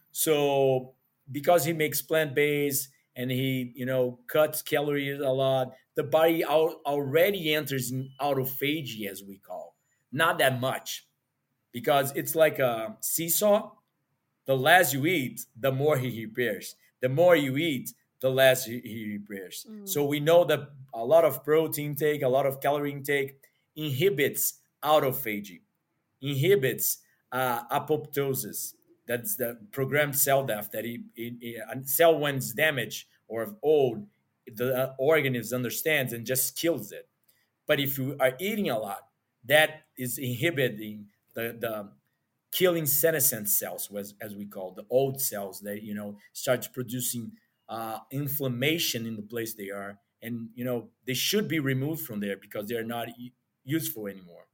So because he makes plant-based and he, you know, cuts calories a lot, the body al- already enters in autophagy, as we call. Not that much, because it's like a seesaw. The less you eat, the more he repairs. The more you eat, the less he, he repairs. Mm. So we know that a lot of protein intake, a lot of calorie intake inhibits autophagy, inhibits uh, apoptosis. That's the programmed cell death, that he, he, he, a cell when it's damaged or old, the organism understands and just kills it. But if you are eating a lot, that is inhibiting the, the killing senescent cells, as, as we call the old cells that, you know, start producing uh, inflammation in the place they are. And, you know, they should be removed from there because they're not e- useful anymore.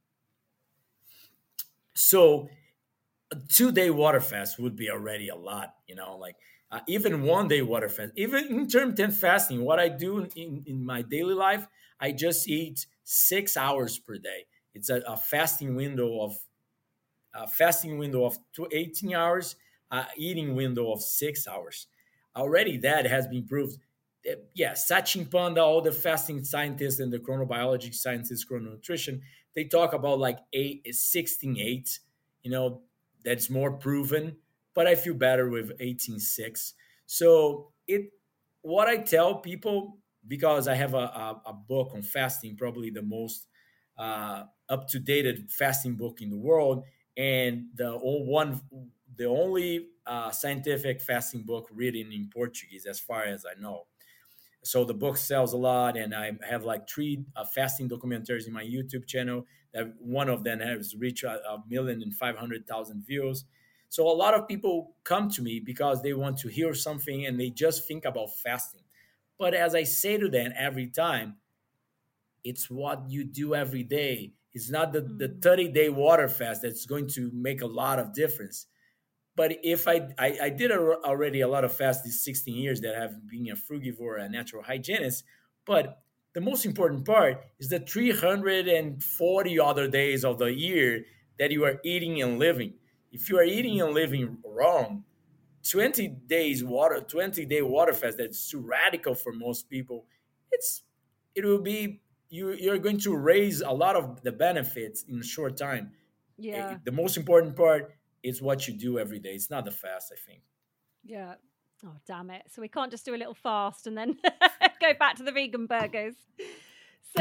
So a two-day water fast would be already a lot, you know, like uh, even one-day water fast, even intermittent fasting. What I do in, in my daily life, I just eat six hours per day. It's a, a fasting window of a fasting window of eighteen hours, uh, eating window of six hours. Already that has been proved. That, yeah, Sachin Panda, all the fasting scientists and the chronobiology scientists, chrononutrition, they talk about like eight, sixteen eight, you know, that's more proven, but I feel better with eighteen six. So it, what I tell people, because I have a, a, a book on fasting, probably the most uh, up-to-date fasting book in the world, and the one, the only uh, scientific fasting book written in Portuguese, as far as I know. So the book sells a lot, and I have like three uh, fasting documentaries in my YouTube channel. That one of them has reached a, a million and five hundred thousand views. So a lot of people come to me because they want to hear something and they just think about fasting. But as I say to them every time, it's what you do every day. It's not the, the thirty-day water fast that's going to make a lot of difference. But if I, I, I did a, already a lot of fast these sixteen years that I've been a frugivore, a natural hygienist, but the most important part is the three hundred forty other days of the year that you are eating and living. If you are eating and living wrong, twenty days water, twenty day water fast, that's too radical for most people. It's, it will be, you, you're going to raise a lot of the benefits in a short time. Yeah. Eh, The most important part is what you do every day. It's not the fast, I think. Yeah. Oh, damn it. So we can't just do a little fast and then go back to the vegan burgers. So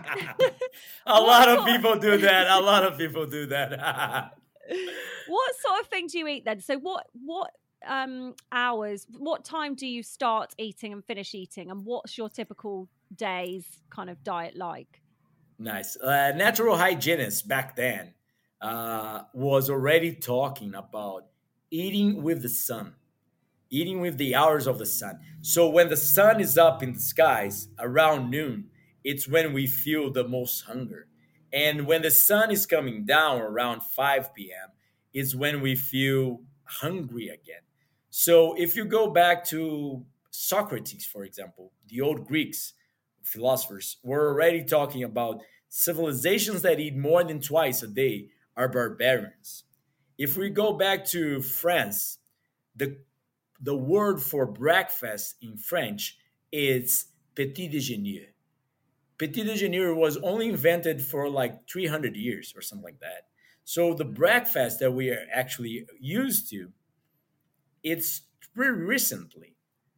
A lot of people do that. A lot of people do that. what sort of thing do you eat then? So what what um hours, what time do you start eating and finish eating? And what's your typical day's kind of diet like? Nice. Uh, natural hygienist back then uh, was already talking about eating with the sun, eating with the hours of the sun. So when the sun is up in the skies around noon, it's when we feel the most hunger. And when the sun is coming down around five p.m., is when we feel hungry again. So if you go back to Socrates, for example, the old Greeks, philosophers, were already talking about civilizations that eat more than twice a day are barbarians. If we go back to France, the the word for breakfast in French is petit déjeuner. Petit déjeuner was only invented for like three hundred years or something like that. So the breakfast that we are actually used to, it's pretty recently.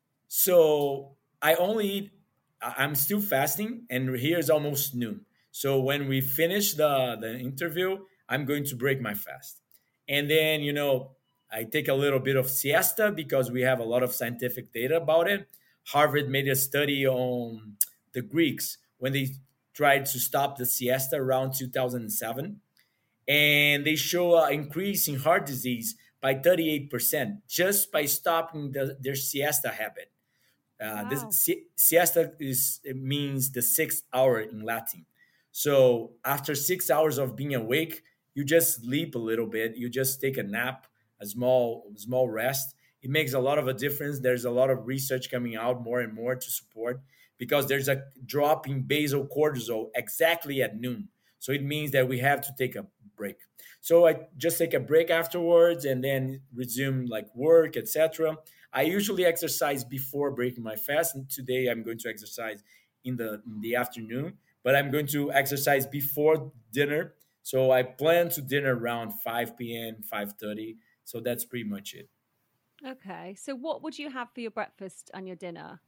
So I only eat, I- I'm still fasting, and here's almost noon. So when we finish the, the interview, I'm going to break my fast. And then, you know, I take a little bit of siesta because we have a lot of scientific data about it. Harvard made a study on the Greeks when they tried to stop the siesta around two thousand seven. And they show an increase in heart disease by thirty-eight percent just by stopping the, their siesta habit. Uh, this Wow. si- siesta is, it means the sixth hour in Latin. So after six hours of being awake, you just sleep a little bit. You just take a nap, a small small rest. It makes a lot of a difference. There's a lot of research coming out more and more to support, because there's a drop in basal cortisol exactly at noon. So it means that we have to take a break. So I just take a break afterwards and then resume like work, et cetera. I usually exercise before breaking my fast, and today I'm going to exercise in the in the afternoon, but I'm going to exercise before dinner. So I plan to dinner around five p.m., five thirty. So that's pretty much it. Okay. So what would you have for your breakfast and your dinner?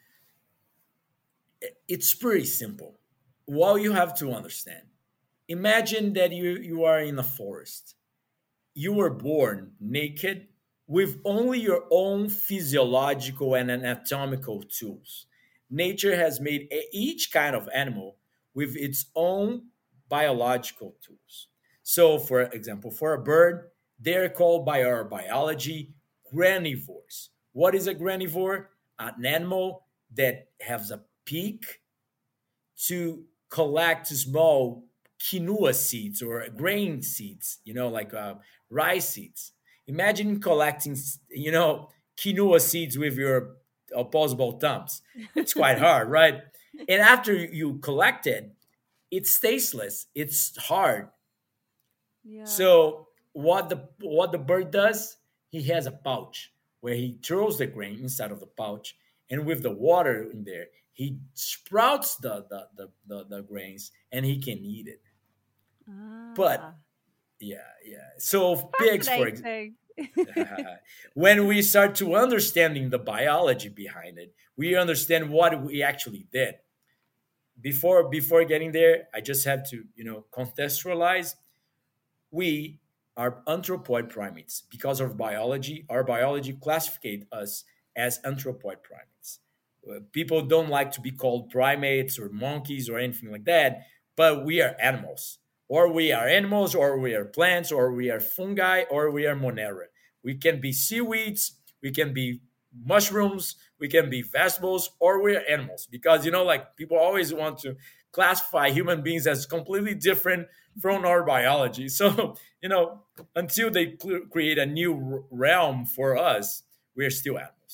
It's pretty simple. What you have to understand, imagine that you, you are in a forest. You were born naked with only your own physiological and anatomical tools. Nature has made e- each kind of animal with its own biological tools. So, for example, for a bird, they're called by our biology granivores. What is a granivore? An animal that has a beak to collect small quinoa seeds or grain seeds, you know, like uh, rice seeds. Imagine collecting, you know, quinoa seeds with your opposable thumbs. It's quite hard, right? And after you collect it, it's tasteless. It's hard. Yeah. So what the what the bird does, he has a pouch where he throws the grain inside of the pouch, and with the water in there, he sprouts the the the, the, the grains, and he can eat it. But Ah, yeah, yeah. So pigs, for example, fascinating. when we start to understanding the biology behind it, we understand what we actually did. Before before getting there, I just have to, you know, contextualize. We are anthropoid primates because of biology. Our biology classificates us as anthropoid primates. Uh, People don't like to be called primates or monkeys or anything like that, but we are animals. Or we are animals, or we are plants, or we are fungi, or we are monera. We can be seaweeds, we can be mushrooms, we can be vegetables, or we are animals. Because, you know, like people always want to classify human beings as completely different from our biology. So, you know, until they cl- create a new r- realm for us, we're still animals.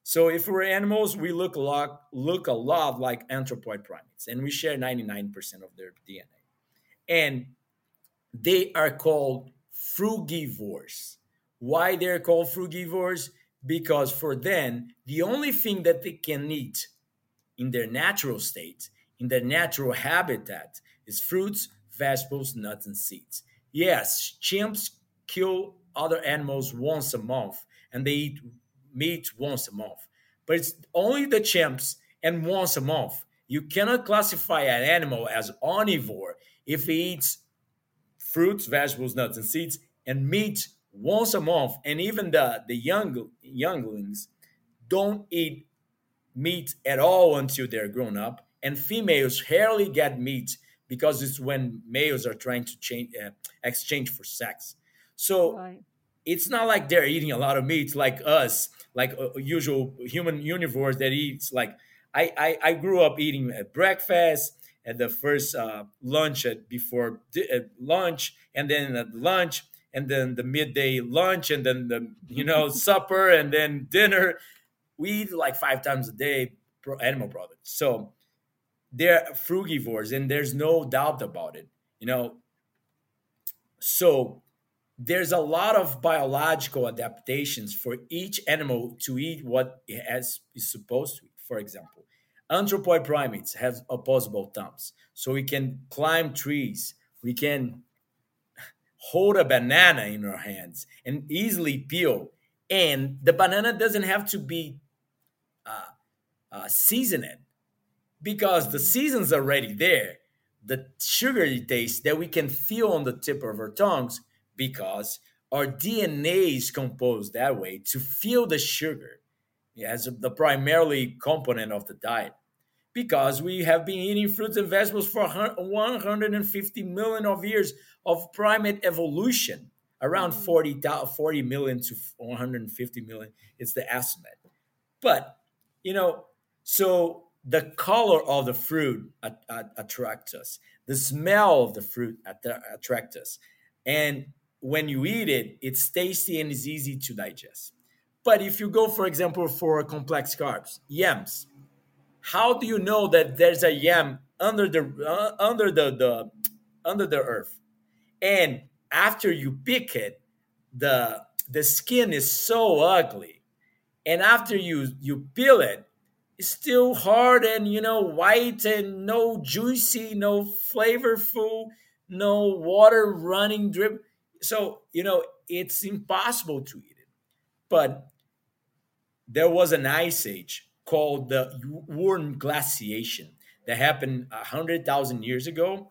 So if we're animals, we look a lot, look a lot like anthropoid primates, and we share ninety-nine percent of their D N A. And they are called frugivores. Why they're called frugivores? Because for them, the only thing that they can eat in their natural state, in their natural habitat, is fruits, vegetables, nuts, and seeds. Yes, chimps kill other animals once a month, and they eat meat once a month. But it's only the chimps and once a month. You cannot classify an animal as omnivore if it eats fruits, vegetables, nuts, and seeds, and meat once a month. And even the, the young younglings don't eat meat at all until they're grown up. And females rarely get meat because it's when males are trying to change, uh, exchange for sex. So Right. it's not like they're eating a lot of meat like us, like uh, usual human omnivores that eats. Like I, I, I grew up eating at breakfast, at the first uh, lunch at before di- at lunch, and then at lunch, and then the midday lunch, and then the you know supper, and then dinner. We eat like five times a day pro- animal products. So they're frugivores, and there's no doubt about it. You know, so there's a lot of biological adaptations for each animal to eat what it has is supposed to eat. For example, anthropoid primates have opposable thumbs, so we can climb trees. We can hold a banana in our hands and easily peel, and the banana doesn't have to be uh, uh, seasoned because the season's already there. The sugary taste that we can feel on the tip of our tongues because our D N A is composed that way to feel the sugar as the primarily component of the diet. Because we have been eating fruits and vegetables for one hundred fifty million of years of primate evolution, around forty, forty million to one hundred fifty million is the estimate. But, you know, so the color of the fruit at, at, attracts us. The smell of the fruit att- attracts us. And when you eat it, it's tasty and it's easy to digest. But if you go, for example, for complex carbs, yams, how do you know that there's a yam under the uh, under the, the under the earth? And after you pick it, the the skin is so ugly, and after you you peel it, it's still hard and you know white and no juicy, no flavorful, no water running drip. So you know it's impossible to eat it. But there was an ice age called the Urn glaciation that happened a hundred thousand years ago,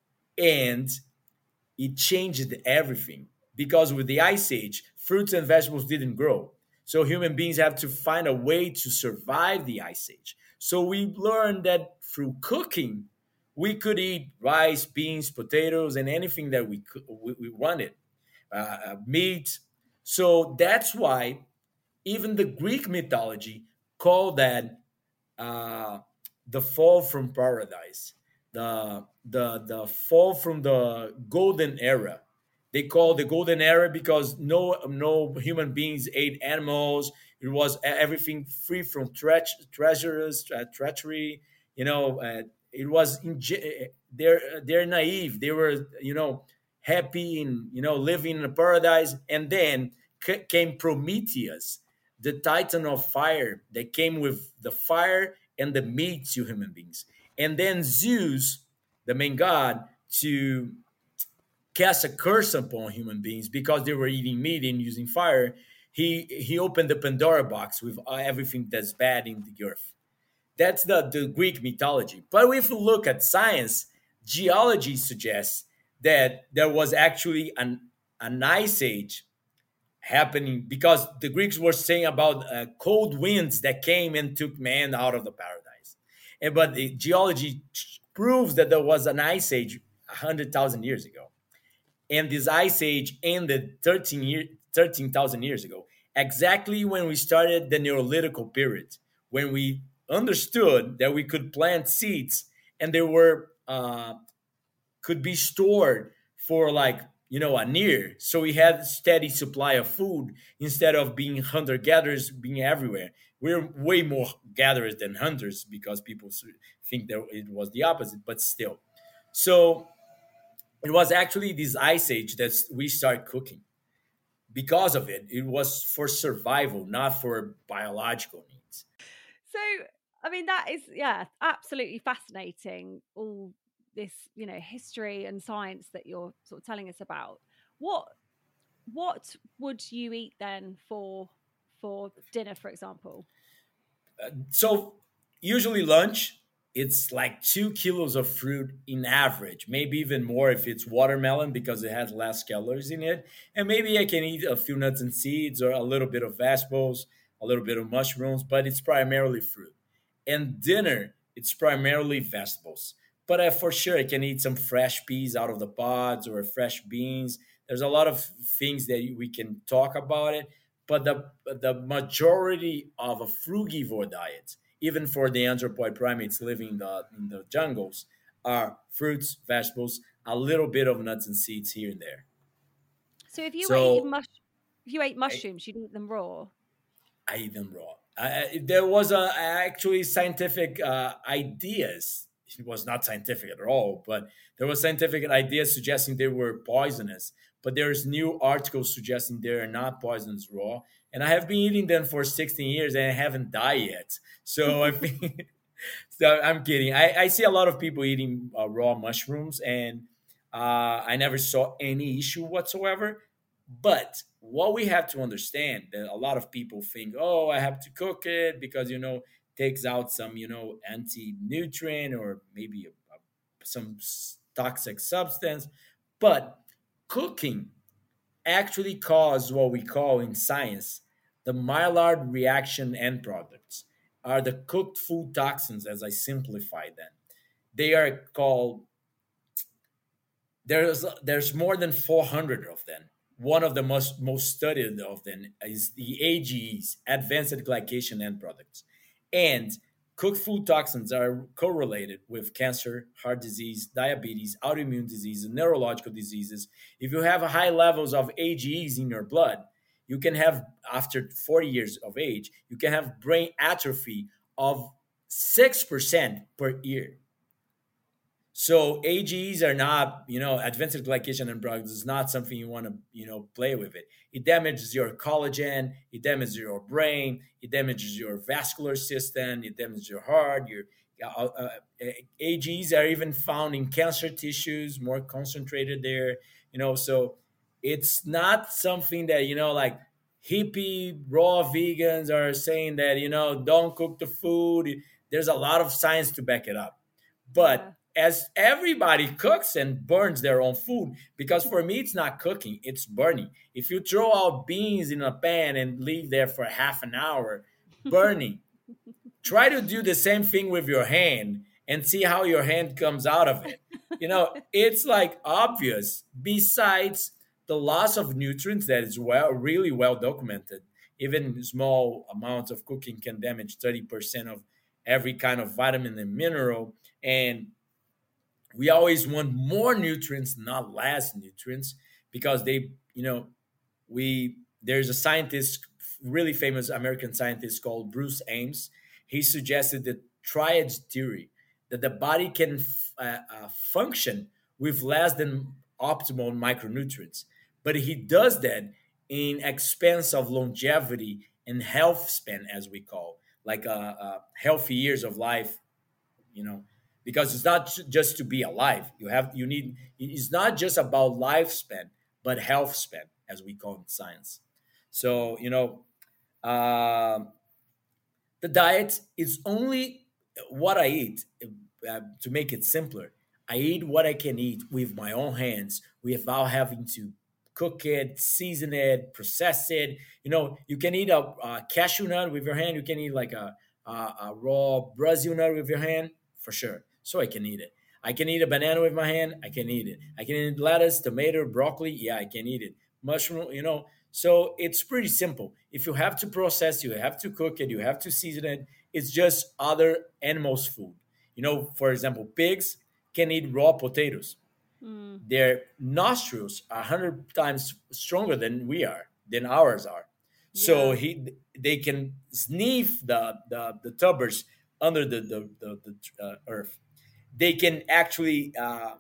and it changed everything because with the ice age, fruits and vegetables didn't grow. So human beings have to find a way to survive the ice age. So we learned that through cooking, we could eat rice, beans, potatoes, and anything that we could, we, we wanted, uh, uh, meat. So that's why even the Greek mythology called that uh, the fall from paradise, the the the fall from the golden era. They call the golden era because no no human beings ate animals. It was everything free from tre- treacherous tre- treachery. You know, uh, it was in, they're they're naive. They were you know happy and you know living in a paradise. And then c- came Prometheus, the titan of fire that came with the fire and the meat to human beings. And then Zeus, the main god, to cast a curse upon human beings because they were eating meat and using fire. He he opened the Pandora box with uh, everything that's bad in the earth. That's the, the Greek mythology. But if you look at science, geology suggests that there was actually an, an ice age happening because the Greeks were saying about uh, cold winds that came and took man out of the paradise. And but the geology proves that there was an ice age one hundred thousand years ago. And this ice age ended thirteen year, thirteen thousand years ago, exactly when we started the Neolithical period, when we understood that we could plant seeds and they were uh, could be stored for like you know, a near. So we had steady supply of food instead of being hunter gatherers being everywhere. We're way more gatherers than hunters because people think that it was the opposite, but still. So it was actually this ice age that we started cooking. Because of it, it was for survival, not for biological needs. So, I mean, that is, yeah, absolutely fascinating. All this, you know, history and science that you're sort of telling us about. What, what would you eat then for, for dinner, for example? Uh, so usually lunch, it's like two kilos of fruit in average, maybe even more if it's watermelon because it has less calories in it. And maybe I can eat a few nuts and seeds or a little bit of vegetables, a little bit of mushrooms, but it's primarily fruit. And dinner, it's primarily vegetables. But I, for sure, I can eat some fresh peas out of the pods or fresh beans. There's a lot of things that we can talk about it. But the, the majority of a frugivore diet, even for the anthropoid primates living in the, in the jungles, are fruits, vegetables, a little bit of nuts and seeds here and there. So if you So, ate mush- if you ate mushrooms, you'd eat them raw. I eat them raw. I, there was a, actually scientific uh, ideas. It was not scientific at all, but there was scientific ideas suggesting they were poisonous. But there's new articles suggesting they are not poisonous raw. And I have been eating them for sixteen years and I haven't died yet. So I think, so I'm kidding. I, I see a lot of people eating uh, raw mushrooms, and uh, I never saw any issue whatsoever. But what we have to understand that a lot of people think, oh, I have to cook it because, you know, takes out some, you know, anti-nutrient or maybe a, a, some toxic substance. But cooking actually causes what we call in science the Maillard reaction end products, are the cooked food toxins, as I simplify them. They are called, there's, there's more than four hundred of them. One of the most, most studied of them is the A G Es, advanced glycation end products. And cooked food toxins are correlated with cancer, heart disease, diabetes, autoimmune diseases, neurological diseases. If you have high levels of A G Es in your blood, you can have, after forty years of age, you can have brain atrophy of six percent per year. So A G Es are not, you know, advanced glycation end products is not something you want to, you know, play with it. It damages your collagen, it damages your brain, it damages your vascular system, it damages your heart. Your uh, uh, A G Es are even found in cancer tissues, more concentrated there, you know. So it's not something that, you know, like hippie raw vegans are saying that, you know, don't cook the food. There's a lot of science to back it up. But yeah. As everybody cooks and burns their own food, because for me, it's not cooking, it's burning. If you throw out beans in a pan and leave there for half an hour, burning. Try to do the same thing with your hand and see how your hand comes out of it. You know, it's like obvious. Besides the loss of nutrients that is well, really well documented, even small amounts of cooking can damage thirty percent of every kind of vitamin and mineral. And we always want more nutrients, not less nutrients, because they, you know, we, there's a scientist, really famous American scientist called Bruce Ames. He suggested the triad theory, that the body can uh, uh, function with less than optimal micronutrients. But he does that in expense of longevity and health span, as we call, like uh, uh, healthy years of life, you know, because it's not just to be alive. You have, you need, it's not just about lifespan, but health span, as we call it in science. So, you know, uh, the diet is only what I eat. Uh, to make it simpler, I eat what I can eat with my own hands without having to cook it, season it, process it. You know, you can eat a, a cashew nut with your hand. You can eat like a, a, a raw Brazil nut with your hand, for sure. So I can eat it. I can eat a banana with my hand. I can eat it. I can eat lettuce, tomato, broccoli. Yeah, I can eat it. Mushroom, you know. So it's pretty simple. If you have to process, you have to cook it, you have to season it. It's just other animals' food. You know, for example, pigs can eat raw potatoes. Mm. Their nostrils are one hundred times stronger than we are, than ours are. So Yeah. he, they can sniff the, the, the tubers under the, the, the, the uh, earth. They can actually, uh,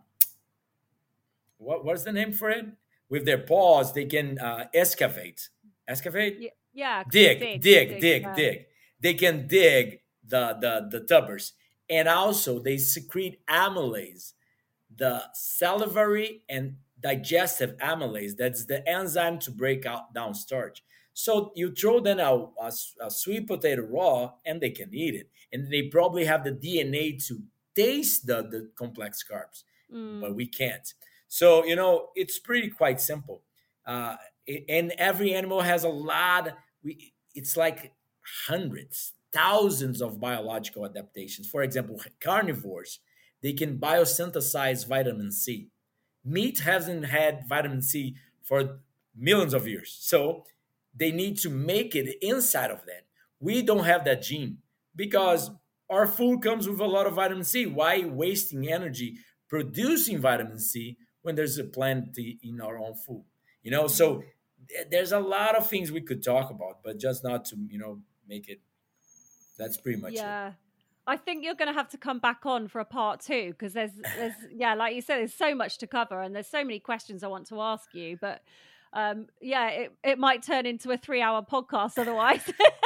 what, what's the name for it? With their paws, they can uh, excavate. Excavate? Yeah, yeah, 'cause dig, they dig, dig, dig, yeah. dig. They can dig the, the, the tubers. And also they secrete amylase, the salivary and digestive amylase. That's the enzyme to break out down starch. So you throw them a, a, a sweet potato raw and they can eat it. And they probably have the D N A to taste the, the complex carbs, Mm. but we can't. So, you know, it's pretty quite simple. Uh, it- and every animal has a lot. We, it's like hundreds, thousands of biological adaptations. For example, carnivores, they can biosynthesize vitamin C. Meat hasn't had vitamin C for millions of years. So they need to make it inside of that. We don't have that gene because our food comes with a lot of vitamin C. Why wasting energy producing vitamin C when there's a plenty in our own food? You know, so th- there's a lot of things we could talk about, but just not to, you know, make it. That's pretty much it. Yeah. I think you're going to have to come back on for a part two because there's, there's, yeah, like you said, there's so much to cover and there's so many questions I want to ask you. But um, yeah, it, it might turn into a three-hour podcast otherwise.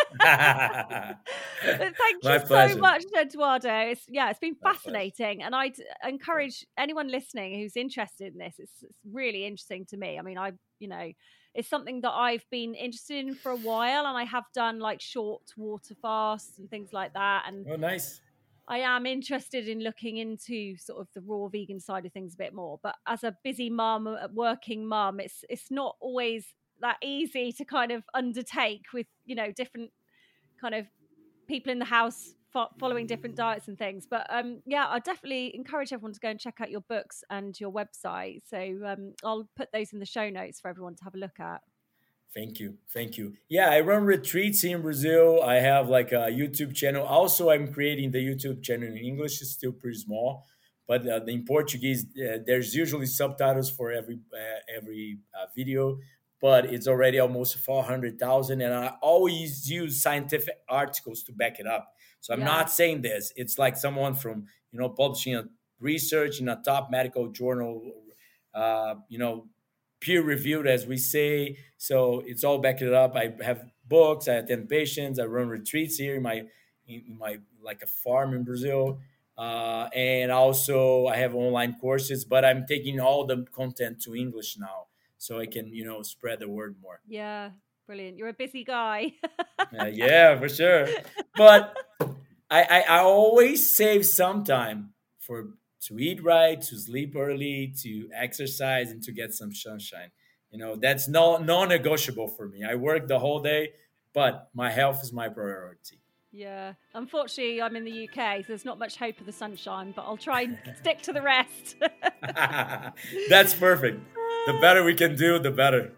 But thank My you pleasure. so much, Eduardo. It's, yeah, it's been My pleasure. fascinating, and I'd encourage anyone listening who's interested in this. It's, it's really interesting to me. I mean, I, you know, it's something that I've been interested in for a while, and I have done like short water fasts and things like that. And Oh, nice. I am interested in looking into sort of the raw vegan side of things a bit more. But as a busy mum, a working mum, it's it's not always that easy to kind of undertake with, you know, different kind of people in the house fo- following different diets and things. But um, yeah, I definitely encourage everyone to go and check out your books and your website. So um, I'll put those in the show notes for everyone to have a look at. Thank you. Thank you. Yeah, I run retreats in Brazil. I have like a YouTube channel. Also, I'm creating the YouTube channel in English. It's still pretty small, but uh, in Portuguese, uh, there's usually subtitles for every uh, every uh, video, but it's already almost four hundred thousand. And I always use scientific articles to back it up. So I'm Yeah. not saying this. It's like someone from, you know, publishing a research in a top medical journal, uh, you know, peer reviewed, as we say. So it's all backed it up. I have books. I attend patients. I run retreats here in my in my like a farm in Brazil, uh, and also I have online courses. But I'm taking all the content to English now, so I can, you know, spread the word more. Yeah, brilliant. You're a busy guy. Uh, yeah, for sure. But I, I I always save some time for to eat right, to sleep early, to exercise, and to get some sunshine. You know, that's no non-negotiable for me. I work the whole day, but my health is my priority. Yeah, unfortunately, I'm in the U K, so there's not much hope of the sunshine, but I'll try and stick to the rest. That's perfect. The better we can do, the better.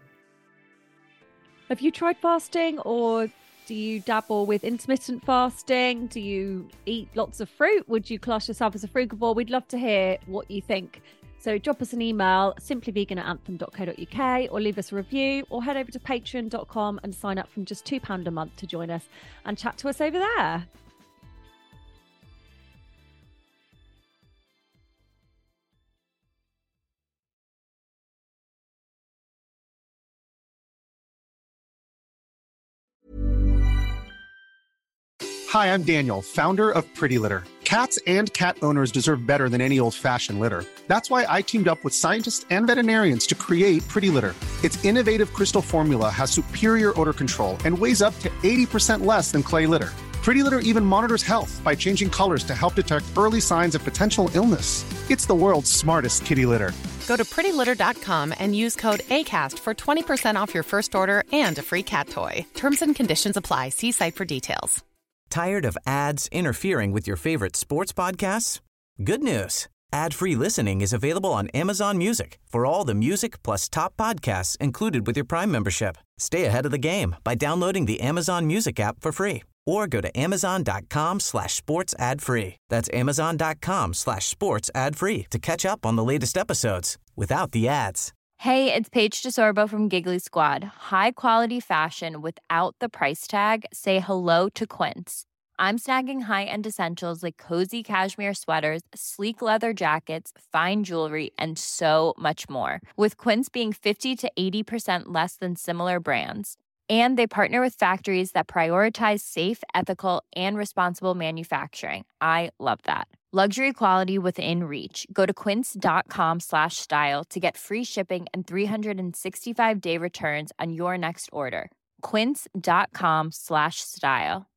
Have you tried fasting, or do you dabble with intermittent fasting? Do you eat lots of fruit? Would you class yourself as a frugivore? We'd love to hear what you think. So drop us an email, simplyvegan at anthem dot co dot uk, or leave us a review, or head over to patreon dot com and sign up from just two pounds a month to join us and chat to us over there. Hi, I'm Daniel, founder of Pretty Litter. Cats and cat owners deserve better than any old-fashioned litter. That's why I teamed up with scientists and veterinarians to create Pretty Litter. Its innovative crystal formula has superior odor control and weighs up to eighty percent less than clay litter. Pretty Litter even monitors health by changing colors to help detect early signs of potential illness. It's the world's smartest kitty litter. Go to pretty litter dot com and use code ACAST for twenty percent off your first order and a free cat toy. Terms and conditions apply. See site for details. Tired of ads interfering with your favorite sports podcasts? Good news. Ad-free listening is available on Amazon Music for all the music plus top podcasts included with your Prime membership. Stay ahead of the game by downloading the Amazon Music app for free or go to amazon.com slash sports ad free. That's amazon.com slash sports ad free to catch up on the latest episodes without the ads. Hey, it's Paige DeSorbo from Giggly Squad. High quality fashion without the price tag. Say hello to Quince. I'm snagging high-end essentials like cozy cashmere sweaters, sleek leather jackets, fine jewelry, and so much more. With Quince being fifty to eighty percent less than similar brands. And they partner with factories that prioritize safe, ethical, and responsible manufacturing. I love that. Luxury quality within reach. Go to quince.com slash style to get free shipping and three sixty-five day returns on your next order. Quince.com slash style.